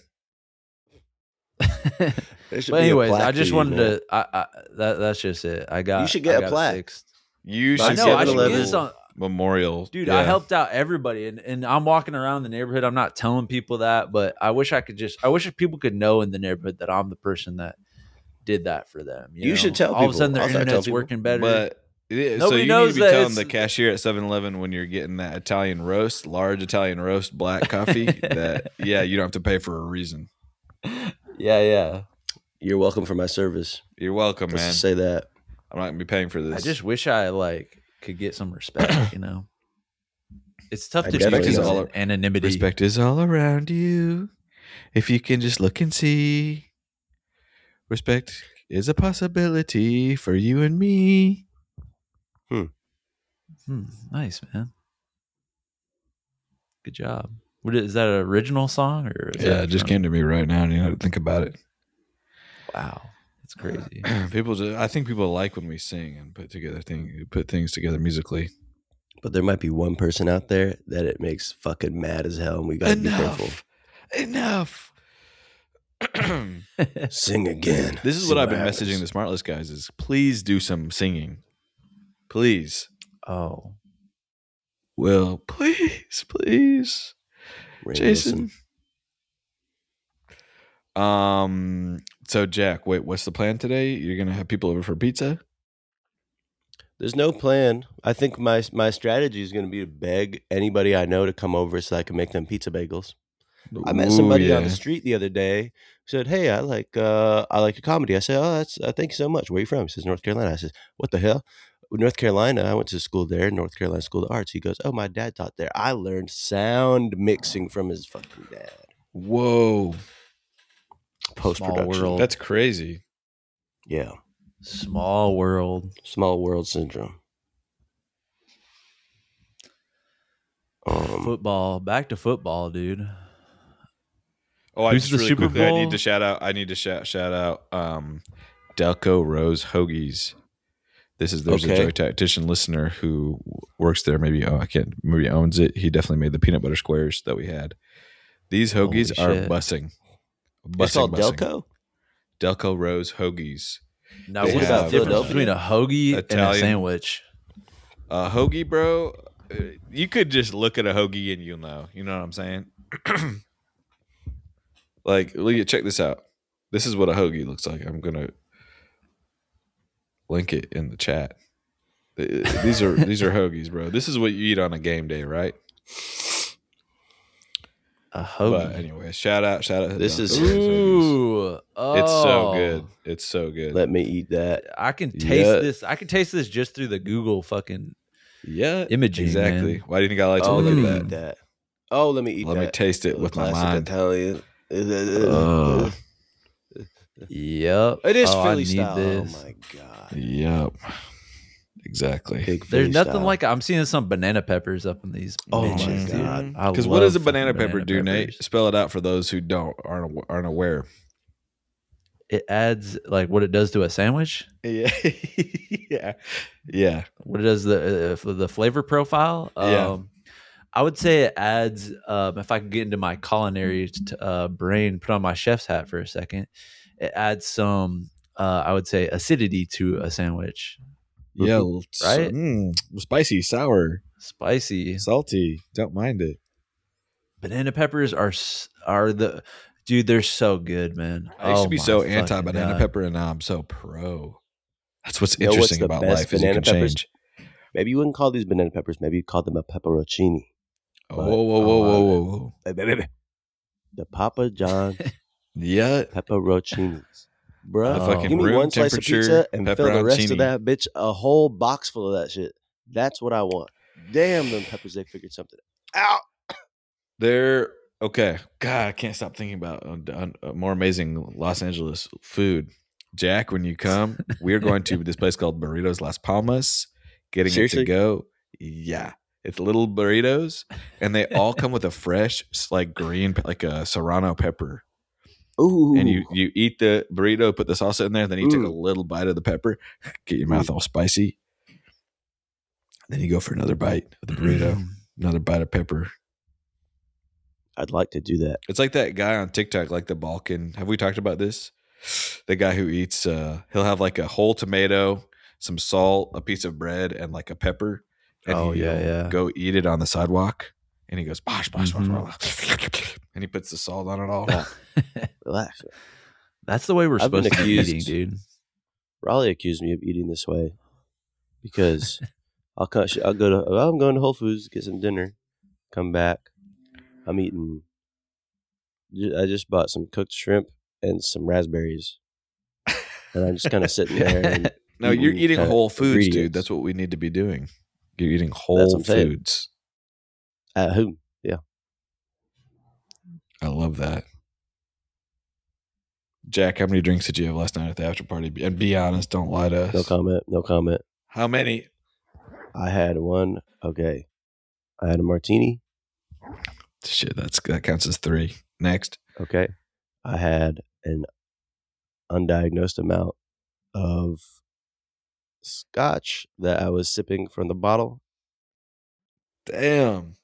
There should But be a anyways, plaque I just you, wanted man. to. I, I that that's just it. I got. You should get I a got it plaque. fixed. You By should I know. I get should a get seven this little on. memorial, Dude, yeah. I helped out everybody, and, and I'm walking around the neighborhood. I'm not telling people that, but I wish I could just. I wish people could know in the neighborhood that I'm the person that did that for them. You, You know? should tell All of a people. sudden, their I'll start telling internet's people. working better. But yeah, so Nobody you knows need to be that telling the it's- cashier at seven eleven when you're getting that Italian roast, large Italian roast, black coffee. that yeah, you don't have to pay for a reason. yeah, yeah. You're welcome for my service. You're welcome, Let's man. just say that. I'm not gonna be paying for this. I just wish I like could get some respect. You know, it's tough I to definitely do know. all anonymity. respect is all around you. If you can just look and see, respect is a possibility for you and me. Hmm, nice, man. Good job. What is, is that? An original song or? Is Yeah, that it just from- came to me right now, and you know to think about it. Wow, it's crazy. People, just, I think people like when we sing and put together thing, put things together musically. But there might be one person out there that it makes fucking mad as hell, and we gotta be careful. Enough, enough. Sing again. This is See what I've been happens. messaging the Smartless guys: is please do some singing, please. Oh, Will, please, please, Rainn Jason. Wilson. Um. So Jack, wait, what's the plan today? You're gonna have people over for pizza? There's no plan. I think my my strategy is going to be to beg anybody I know to come over so I can make them pizza bagels. I met Ooh, somebody on yeah. the street the other day who said, "Hey, I like uh, I like your comedy." I said, "Oh, that's uh, thank you so much. Where are you from?" He says, "North Carolina." I says, "What the hell?" North Carolina. I went to school there, North Carolina School of Arts. He goes, "Oh, my dad taught there. I learned sound mixing from his fucking dad. Whoa, Post production. world. that's crazy. Yeah, small world. small world syndrome." Um, Football. Back to football, dude. Oh, I Who's just the really Super quickly, I Bowl? need to shout out. I need to shout shout out um, Delco Rose Hoagies. This is there's Okay. a Joy Tactician listener who works there. Maybe oh, I can't. Maybe owns it. He definitely made the peanut butter squares that we had. These hoagies Holy are shit. bussing. it's Bussing, called bussing. Delco. Delco Rose Hoagies. Now, They what's have, the difference uh, between a hoagie and a Italian- sandwich? A hoagie, bro. uh, You could just look at a hoagie and you'll know. You know what I'm saying? Like, look at check this out. This is what a hoagie looks like. I'm gonna link it in the chat. Th- These are these are hoagies, bro. This is what you eat on a game day, right? A hoagie. But anyway, shout out, shout out. to This Delco is- Rose Hoagies. Ooh, oh. It's so good. It's so good. Let me eat that. I can taste Yeah. this. I can taste this just through the Google fucking yeah, imaging. exactly. man. Why do you think I like to Oh, look let at me that? eat that. Oh, let me eat Let that. me taste it The with my classic mind. Italian. Ugh. Yep. It is oh, I Philly need style. this. Oh my god. Yep. Exactly. Big Philly There's nothing style. like I'm seeing some banana peppers up in these. Oh my bitches, dude. God. I Because what love does a fucking banana pepper do, Nate? peppers. Spell it out for those who don't aren't aw- aren't aware. it adds like what it does to a sandwich. Yeah, yeah, yeah. What it does the uh, the flavor profile. Um, Yeah. I would say it adds. Um, if I could get into my culinary t- uh, brain, put on my chef's hat for a second, it adds some. Uh, I would say acidity to a sandwich. Yeah, Right? Mm, spicy, sour, Spicy. salty. Don't mind it. Banana peppers are s- are the dude. They're so good, man. I used Oh to be my so fucking anti banana God. pepper, and now I'm so pro. That's what's You know what's interesting the about best life is you banana can peppers? change. Maybe you wouldn't call these banana peppers. Maybe you call them a pepperoncini. Oh, But whoa, whoa, I whoa, love whoa, it. whoa, whoa. Hey, baby, baby. The Papa John's Yeah, pepperoncinis. Bruh, The fucking give me room one slice of temperature pizza and fill the rest pepperoncini. of that bitch a whole box full of that shit. That's what I want. Damn, them peppers, they figured something out. they're okay. God, I can't stop thinking about uh, uh, more amazing Los Angeles food. Jack, when you come, we're going to this place called Burritos Las Palmas. Getting Seriously? it to go. Yeah. It's little burritos, and they all come with a fresh, like green, like a serrano pepper. Ooh. And you you eat the burrito, put the salsa in there, then you take a Mm. little bite of the pepper, get your mouth all spicy. Then you go for another bite of the burrito, another bite of pepper. I'd like to do that. It's like that guy on TikTok, like the Balkan. Have we talked about this? The guy who eats, uh, he'll have like a whole tomato, some salt, a piece of bread, and like a pepper. And Oh, yeah, he'll yeah. go eat it on the sidewalk. And he goes, bosh, bosh, bosh, Mhm. bosh. And he puts the salt on it all. Relax. That's the way we're I've been supposed to be accused. eating, dude. Raleigh accused me of eating this way because I'll come, I'll go to well, I'm going to Whole Foods get some dinner, come back, I'm eating. I just bought some cooked shrimp and some raspberries, and I'm just kind of sitting there. And No, you're eating eating kinda whole foods, dude. ingredients. That's what we need to be doing. You're eating what whole I'm saying. foods. At whom? I love that. Jack, how many drinks did you have last night at the after party? And be honest, don't lie to us. No comment. No comment. How many? I had one. Okay, I had a martini. Shit, that's that counts as three. Next. Okay, I had an undiagnosed amount of scotch that I was sipping from the bottle. Damn.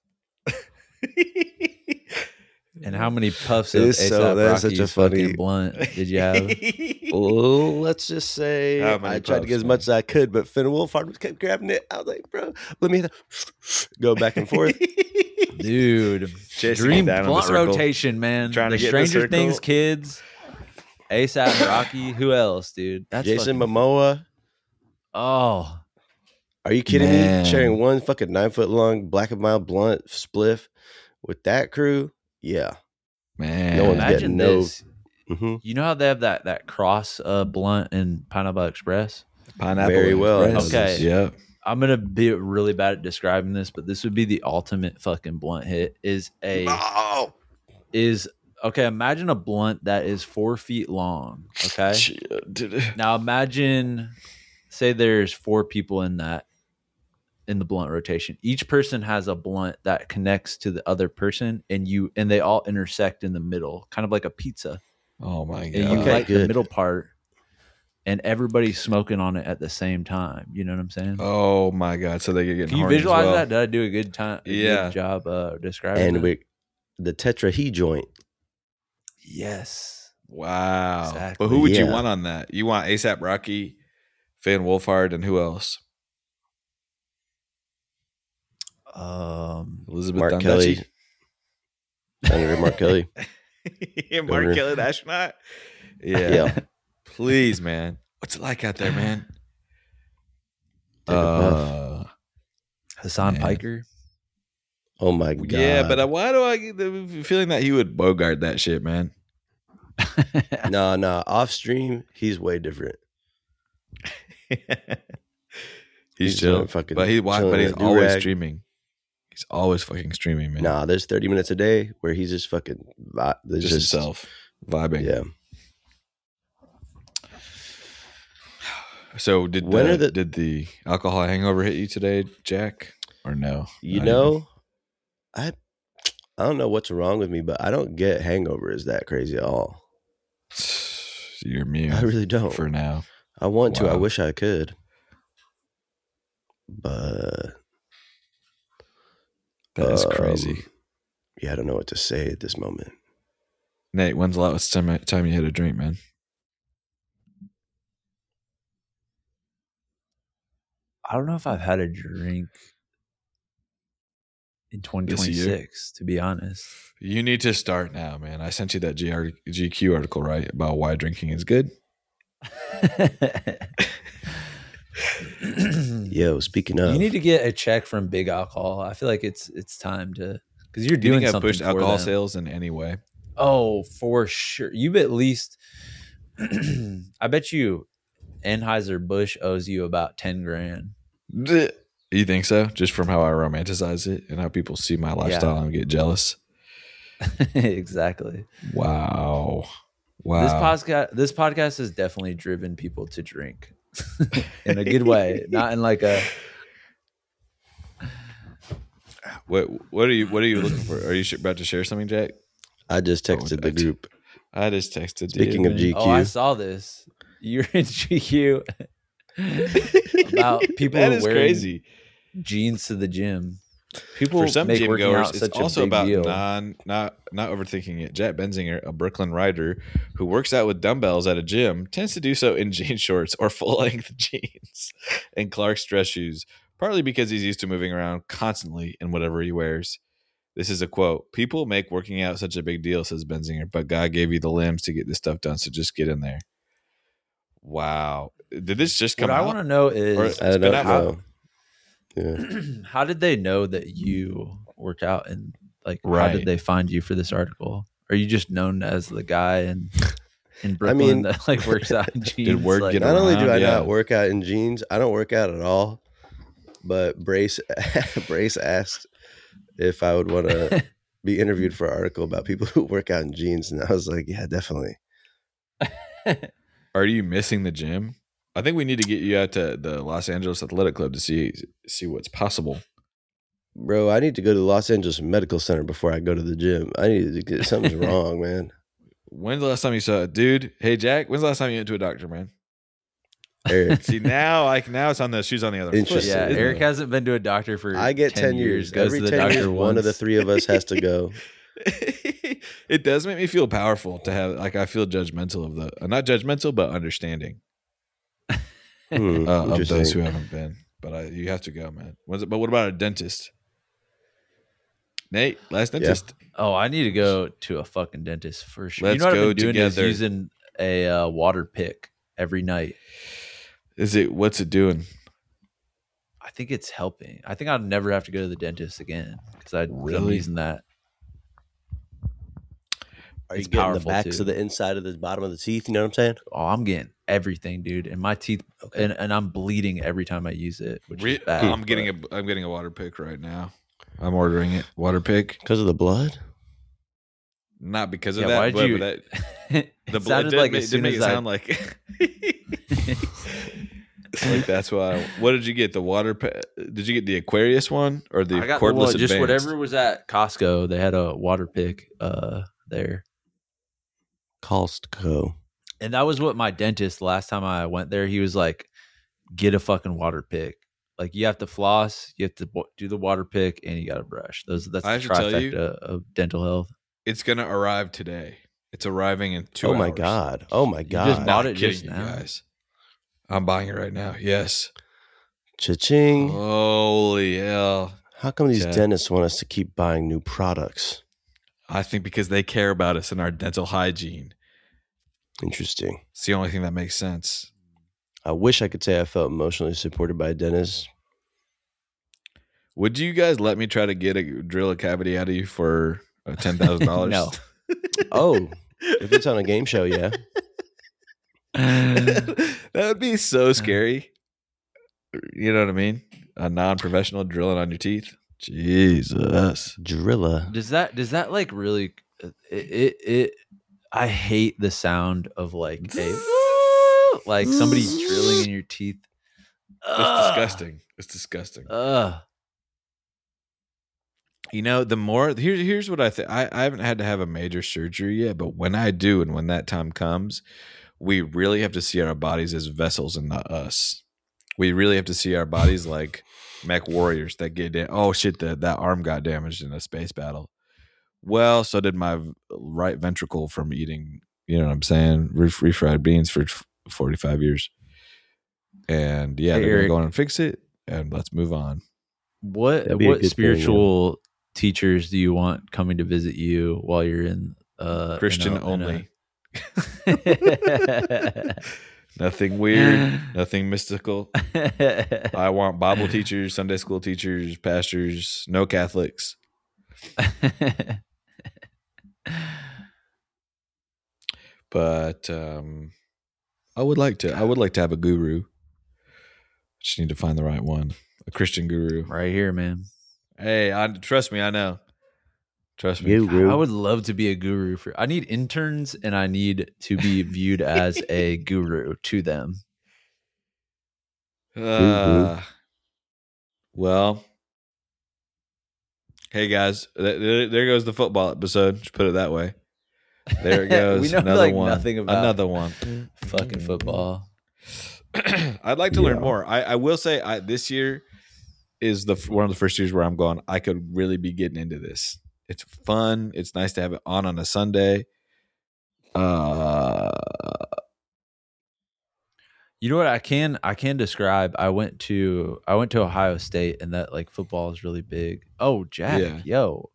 And how many puffs of It's so- ASAP that's such Rocky's a funny- fucking blunt did you have? Well, let's just say How many I tried to get puffs, as much as I could, but Finn Wolfhard kept grabbing it. I was like, bro, let me go back and forth. Dude, Chasing dream it down in the blunt circle. rotation, man. Trying to the get in the Stranger Things circle. kids, ASAP Rocky. Who else, dude? That's Jason fucking- Momoa. Oh, Are you kidding Man. me? Sharing one fucking nine foot long black and mild blunt spliff with that crew? Yeah. Man. No one's imagine getting no- this. hmm You know how they have that that cross uh, blunt in Pineapple Express? Pineapple Very well. Express. Okay. Yeah. I'm gonna be really bad at describing this, but this would be the ultimate fucking blunt hit. Is a Oh. is okay. Imagine a blunt that is four feet long. Okay. Shit, dude. Now imagine, say there's four people in that in the blunt rotation. Each person has a blunt that connects to the other person, and you and they all intersect in the middle, kind of like a pizza. Oh my god. And you Okay, light the good. middle part, and everybody's smoking on it at the same time. You know what I'm saying? Oh my god. So they get getting Can you horny as visualize well. that? Did I do a good time? A Yeah. good job uh, describing And that? we, the Tetra He joint. Yes. Wow. Exactly. But who would you Yeah. want on that? You want ASAP Rocky, Finn Wolfhard, and who else? Um, Elizabeth Mark Dondachi? Kelly. Senator Mark Kelly. Yeah, Mark Governor. Kelly, the astronaut. Yeah. Yeah. Please, man. What's it like out there, man? Take a puff. Uh, Hassan Man. Piker. Oh my God. yeah, but uh, why do I get the feeling that he would bogart that shit, man? no, no. Off stream, he's way different. He's, He's chill, chilling, fucking but he why, chilling but in he's a always do-rag. streaming. He's always fucking streaming, man. Nah, there's thirty minutes a day where he's just fucking vi- there's just himself vibing. Yeah. So did When the, are the- did the alcohol hangover hit you today, Jack, or no? You Not know, I I don't know what's wrong with me, but I don't get hangovers that crazy at all. even? So you're immune. I really don't. for now. I want to. I Wow. wish I could. But That is um, crazy. Yeah, I don't know what to say at this moment. Nate, when's the last time, time you had a drink, man? I don't know if I've had a drink in twenty twenty-six, to be honest. You need to start now, man. I sent you that G R- G Q article, right, about why drinking is good. Yo, speaking of, You need to get a check from Big Alcohol. I feel like it's it's time to, because you're Do you doing think I've something pushed for alcohol them. sales in any way? Oh, for sure. You've at least, I bet you, Anheuser-Busch owes you about ten grand. You think so? Just from how I romanticize it and how people see my lifestyle and get jealous. Exactly. Wow. Wow. This podcast, this podcast has definitely driven people to drink in a good way, not in like a. What what are you what are you looking for? Are you sh- about to share something, Jack? I just Oh, texted the that's- group. I just texted Speaking you. of G Q, Oh, I saw this. You're in G Q about people That is wearing crazy. jeans to the gym. People For some make gym working goers, out it's such a also big about deal. non not not overthinking it. Jack Benzinger, a Brooklyn writer who works out with dumbbells at a gym, tends to do so in jean shorts or full length jeans and Clark's dress shoes, partly because he's used to moving around constantly in whatever he wears. This is a quote. People make working out such a big deal, says Benzinger, but God gave you the limbs to get this stuff done, so just get in there. Wow. Did this just come What I out? want to know Or is it's I been don't out- know. Yeah. how did they know that you work out, and like how Right. did they find you for this article? Are you just known as the guy in in Brooklyn mean- that like works out in jeans? word like, get Not only do around, I yeah. not work out in jeans, I don't work out at all. But Brace Brace asked if I would want to be interviewed for an article about people who work out in jeans, and I was like, yeah, definitely. Are you missing the gym? I think we need to get you out to the Los Angeles Athletic Club to see see what's possible. Bro, I need to go to the Los Angeles Medical Center before I go to the gym. I need to get something's wrong, man. When's the last time you saw it, dude? Hey, Jack. When's the last time you went to a doctor, man? Eric, See now, like now, it's on the shoes on the other foot. Interesting. yeah, isn't Eric it? hasn't been to a doctor for I get ten, years. Goes Every to the ten doctor years, one of the once. three of us has to go. It does make me feel powerful to have, like, I feel judgmental of the, uh, not judgmental, but understanding Hmm, uh, of those interesting. who haven't been. But I, you have to go, man. What's it, but what about a dentist? Nate, last dentist. Oh, I need to go to a fucking dentist for sure. Let's you know what go I've been doing together. is using a uh, water pick every night. Is it, what's it doing? I think it's helping. I think I'll never have to go to the dentist again because I'm Really? using that. Are you It's getting the powerful, backs too. of the inside of the bottom of the teeth? You know what I'm saying? Oh, I'm getting everything, dude, and my teeth, Okay. and, and I'm bleeding every time I use it, which Re- is bad. I'm getting a, I'm getting a water pick right now. I'm ordering it. Water pick. Because of the blood? Not because of Yeah, that, why'd but, you- but that it the blood sounded did like make, as did soon make it as I, sound like like that's why. What did you get? The water? Pa- did you get the Aquarius one or the I got cordless? well, just Advanced? whatever was at Costco. They had a water pick uh, there. Costco. And that was what my dentist last time I went there, he was like, get a fucking water pick. Like you have to floss, you have to bo- do the water pick, and you got to brush. Those that's I the have to tell you- trifecta of dental health. It's gonna arrive today. It's arriving in two Oh my hours. god. Oh my just god. bought Not it kidding just you now? guys. I'm buying it right now. Yes. Cha-ching. Holy hell! How come these Chad. dentists want us to keep buying new products? I think because they care about us and our dental hygiene. Interesting. It's the only thing that makes sense. I wish I could say I felt emotionally supported by a dentist. Would you guys let me try to get a drill a cavity out of you for uh, ten thousand dollars? No. Oh, if it's on a game show, yeah. That would be so scary. You know what I mean? A non-professional drilling on your teeth. Jesus. Drilla. Does that does that like really it it, it I hate the sound of like a like somebody drilling in your teeth. It's Ugh. disgusting. It's disgusting. Ugh. You know, the more here, here's what I think. I, I haven't had to have a major surgery yet, but when I do, and when that time comes, we really have to see our bodies as vessels and not us. We really have to see our bodies like mech warriors that get da- oh shit, that that arm got damaged in a space battle. Well, so did my v- right ventricle from eating, you know what I'm saying, Re- refried beans for f- forty-five years. And yeah, Hey, they're Eric. gonna go and fix it, and let's move on. What That'd be a what good thing, spiritual teachers do you want coming to visit you while you're in uh Christian in a- in a- only. Nothing weird, nothing mystical. I want Bible teachers, Sunday school teachers, pastors, no Catholics. But um, I would like to. I would like to have a guru. Just need to find the right one. A Christian guru. Right here, man. Hey, I, trust me. I know. Trust me. You, God, I would love to be a guru for. I need interns, and I need to be viewed as a guru to them. Uh, well, hey guys, th- th- there goes the football episode. Just put it that way. There it goes. We know, another like, one. nothing about another one. Fucking football. I'd like to learn Yeah. more. I, I will say, I, this year is the f- one of the first years where I'm going. I could really be getting into this. It's fun. It's nice to have it on on a Sunday. Uh, You know what I can I can describe? I went to I went to Ohio State, and that like football is really big. Oh, Jack, Yeah. yo,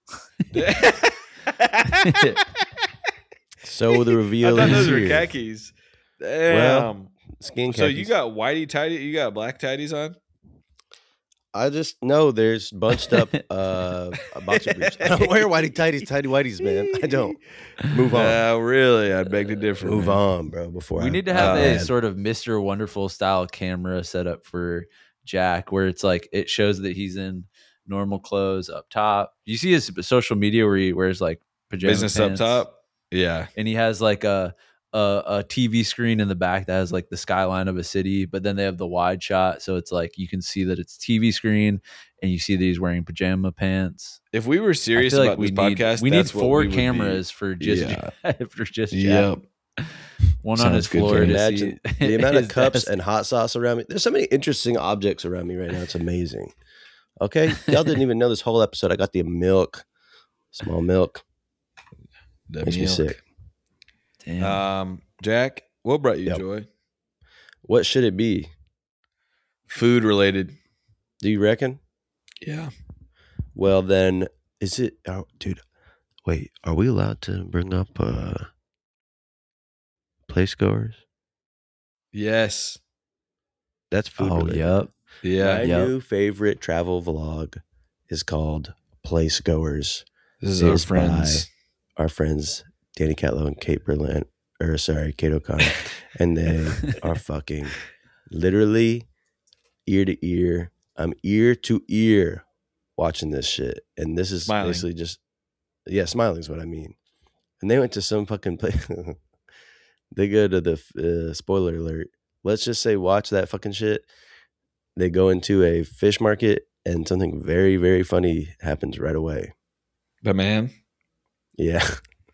So the I reveal thought is those were here. khakis. Damn. Well, Skin so khakis. you got whitey tidy? You got black tidies on? I just know there's bunched up uh boxer briefs. I don't wear whitey tighties, tidy whiteys, man. I don't. Move on. Uh, really? I beg to differ. Move man. on, bro. Before we I, need to have uh, a man. sort of Mister Wonderful style camera set up for Jack, where it's like it shows that he's in normal clothes up top. You see his social media where he wears like pajama Business pants, up top. Yeah. and he has like a, a a T V screen in the back that has like the skyline of a city, but then they have the wide shot, so it's like you can see that it's T V screen, and you see that he's wearing pajama pants. If we were I serious feel like about we this need, podcast, we need that's what four we would be. cameras for just Yeah. for just Yep. Jack. One on Sounds his good, floor. Ken. To Imagine see the amount of his cups desk. and hot sauce around me. There's so many interesting objects around me right now. It's amazing. Okay, y'all didn't even know this whole episode. I got the milk, small milk. The Makes me milk. sick. Damn. Um, Jack, what brought you Yep. joy? What should it be? Food related. Do you reckon? Yeah. Well, then, is it, oh, dude? Wait, are we allowed to bring up uh, place goers? Yes. That's food. oh, related. yep. Yeah. My Yep. new favorite travel vlog is called Place Goers. This is It our is friends. Our friends Danny Catlow and Kate Berlin, or sorry, Kate O'Connor, and they are fucking literally ear to ear. I'm ear to ear watching this shit, and this is Smiling. basically just yeah, smiling is what I mean. And they went to some fucking place. They go to the uh, spoiler alert. Let's just say watch that fucking shit. They go into a fish market, and something very very funny happens right away. But man, Yeah.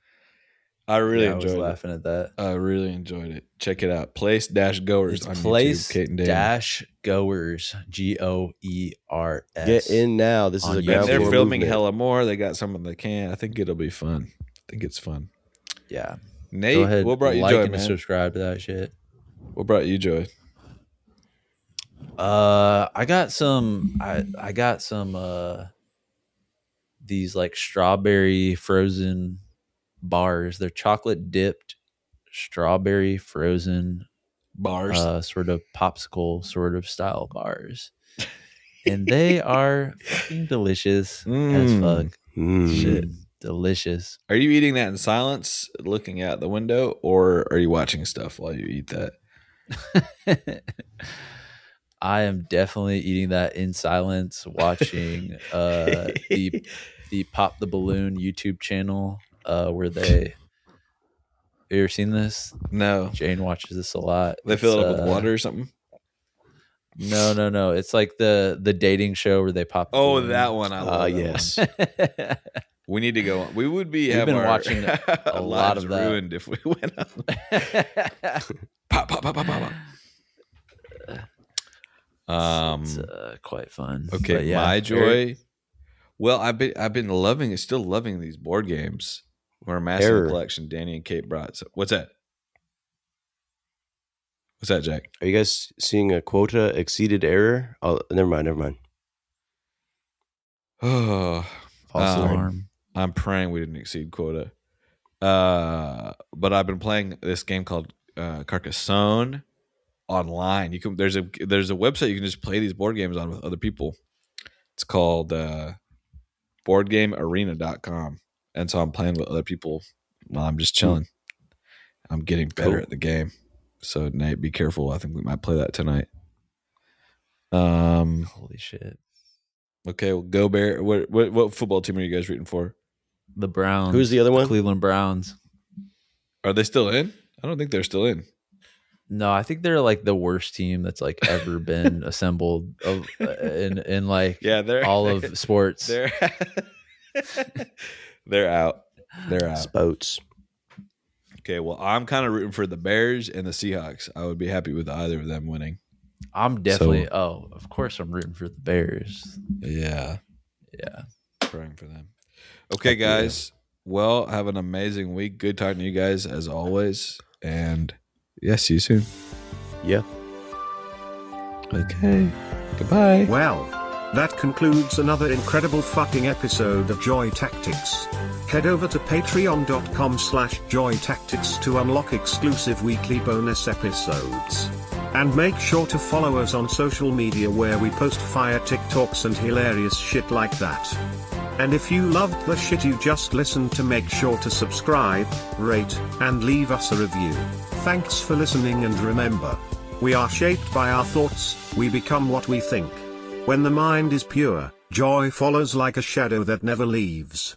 I really Yeah, I was enjoyed it. laughing at that. I really enjoyed it. Check it out. Place dash goers It's on place YouTube. Kate and Dan. dash goers. G O E R S. Get in now. This is On a YouTube. ground And they're floor filming movement. hella more. They got some of the can. I think it'll be fun. I think it's fun. Yeah. Nate, Go ahead. what brought you like joy, and man? subscribe to that shit. What brought you joy? Uh, I got some. I I got some. Uh, these like strawberry frozen bars. They're chocolate dipped strawberry frozen Bars. uh, sort of popsicle sort of style bars, and they are fucking delicious as Mm. fuck. Mm. Shit, delicious. Are you eating that in silence, looking out the window, or are you watching stuff while you eat that? I am definitely eating that in silence, watching uh, the the Pop the Balloon YouTube channel uh, where they. Have you ever seen this? No. Jane watches this a lot. They fill it It's, up with uh, water or something? No, no, no. It's like the the dating show where they pop. The Oh, balloon. that one. I love Uh, that yes. one. We need to go on. We would be We've have been our, watching a our lot lives of that. ruined if we went on. pop, pop, pop, pop, pop, pop. Um, it's uh, quite fun. okay, But yeah, my joy. Eric, Well, I've been I've been loving still loving these board games. We're amassing Error. a collection. Danny and Kate brought. So, what's that? What's that, Jack? Are you guys seeing a quota exceeded error? Oh, never mind. Never mind. Oh, false Um, alarm. I'm praying we didn't exceed quota. Uh, but I've been playing this game called uh, Carcassonne online. You can there's a there's a website you can just play these board games on with other people. It's called uh, board game arena dot com. And so I'm playing with other people while I'm just chilling. I'm getting better Cool. at the game. So Nate, be careful. I think we might play that tonight. Um. Holy shit. Okay. Well, go Bear. What what what football team are you guys rooting for? The Browns. Who's the other one? Cleveland Browns. Are they still in? I don't think they're still in. No, I think they're like the worst team that's like ever been assembled of, uh, in in like Yeah, they're all of sports. They're they're out. They're out. Spoats. Okay. Well, I'm kind of rooting for the Bears and the Seahawks. I would be happy with either of them winning. I'm definitely. oh, of course, I'm rooting for the Bears. Yeah. Yeah. Praying for them. Okay, Heck yeah. guys. Well, have an amazing week. Good talking to you guys as always. And yeah, see you soon. Yeah. Okay. Goodbye. Well, that concludes another incredible fucking episode of Joy Tactics. Head over to patreon.com slash joy tactics to unlock exclusive weekly bonus episodes. And make sure to follow us on social media where we post fire TikToks and hilarious shit like that. And if you loved the shit you just listened to, make sure to subscribe, rate, and leave us a review. Thanks for listening, and remember, we are shaped by our thoughts, we become what we think. When the mind is pure, joy follows like a shadow that never leaves.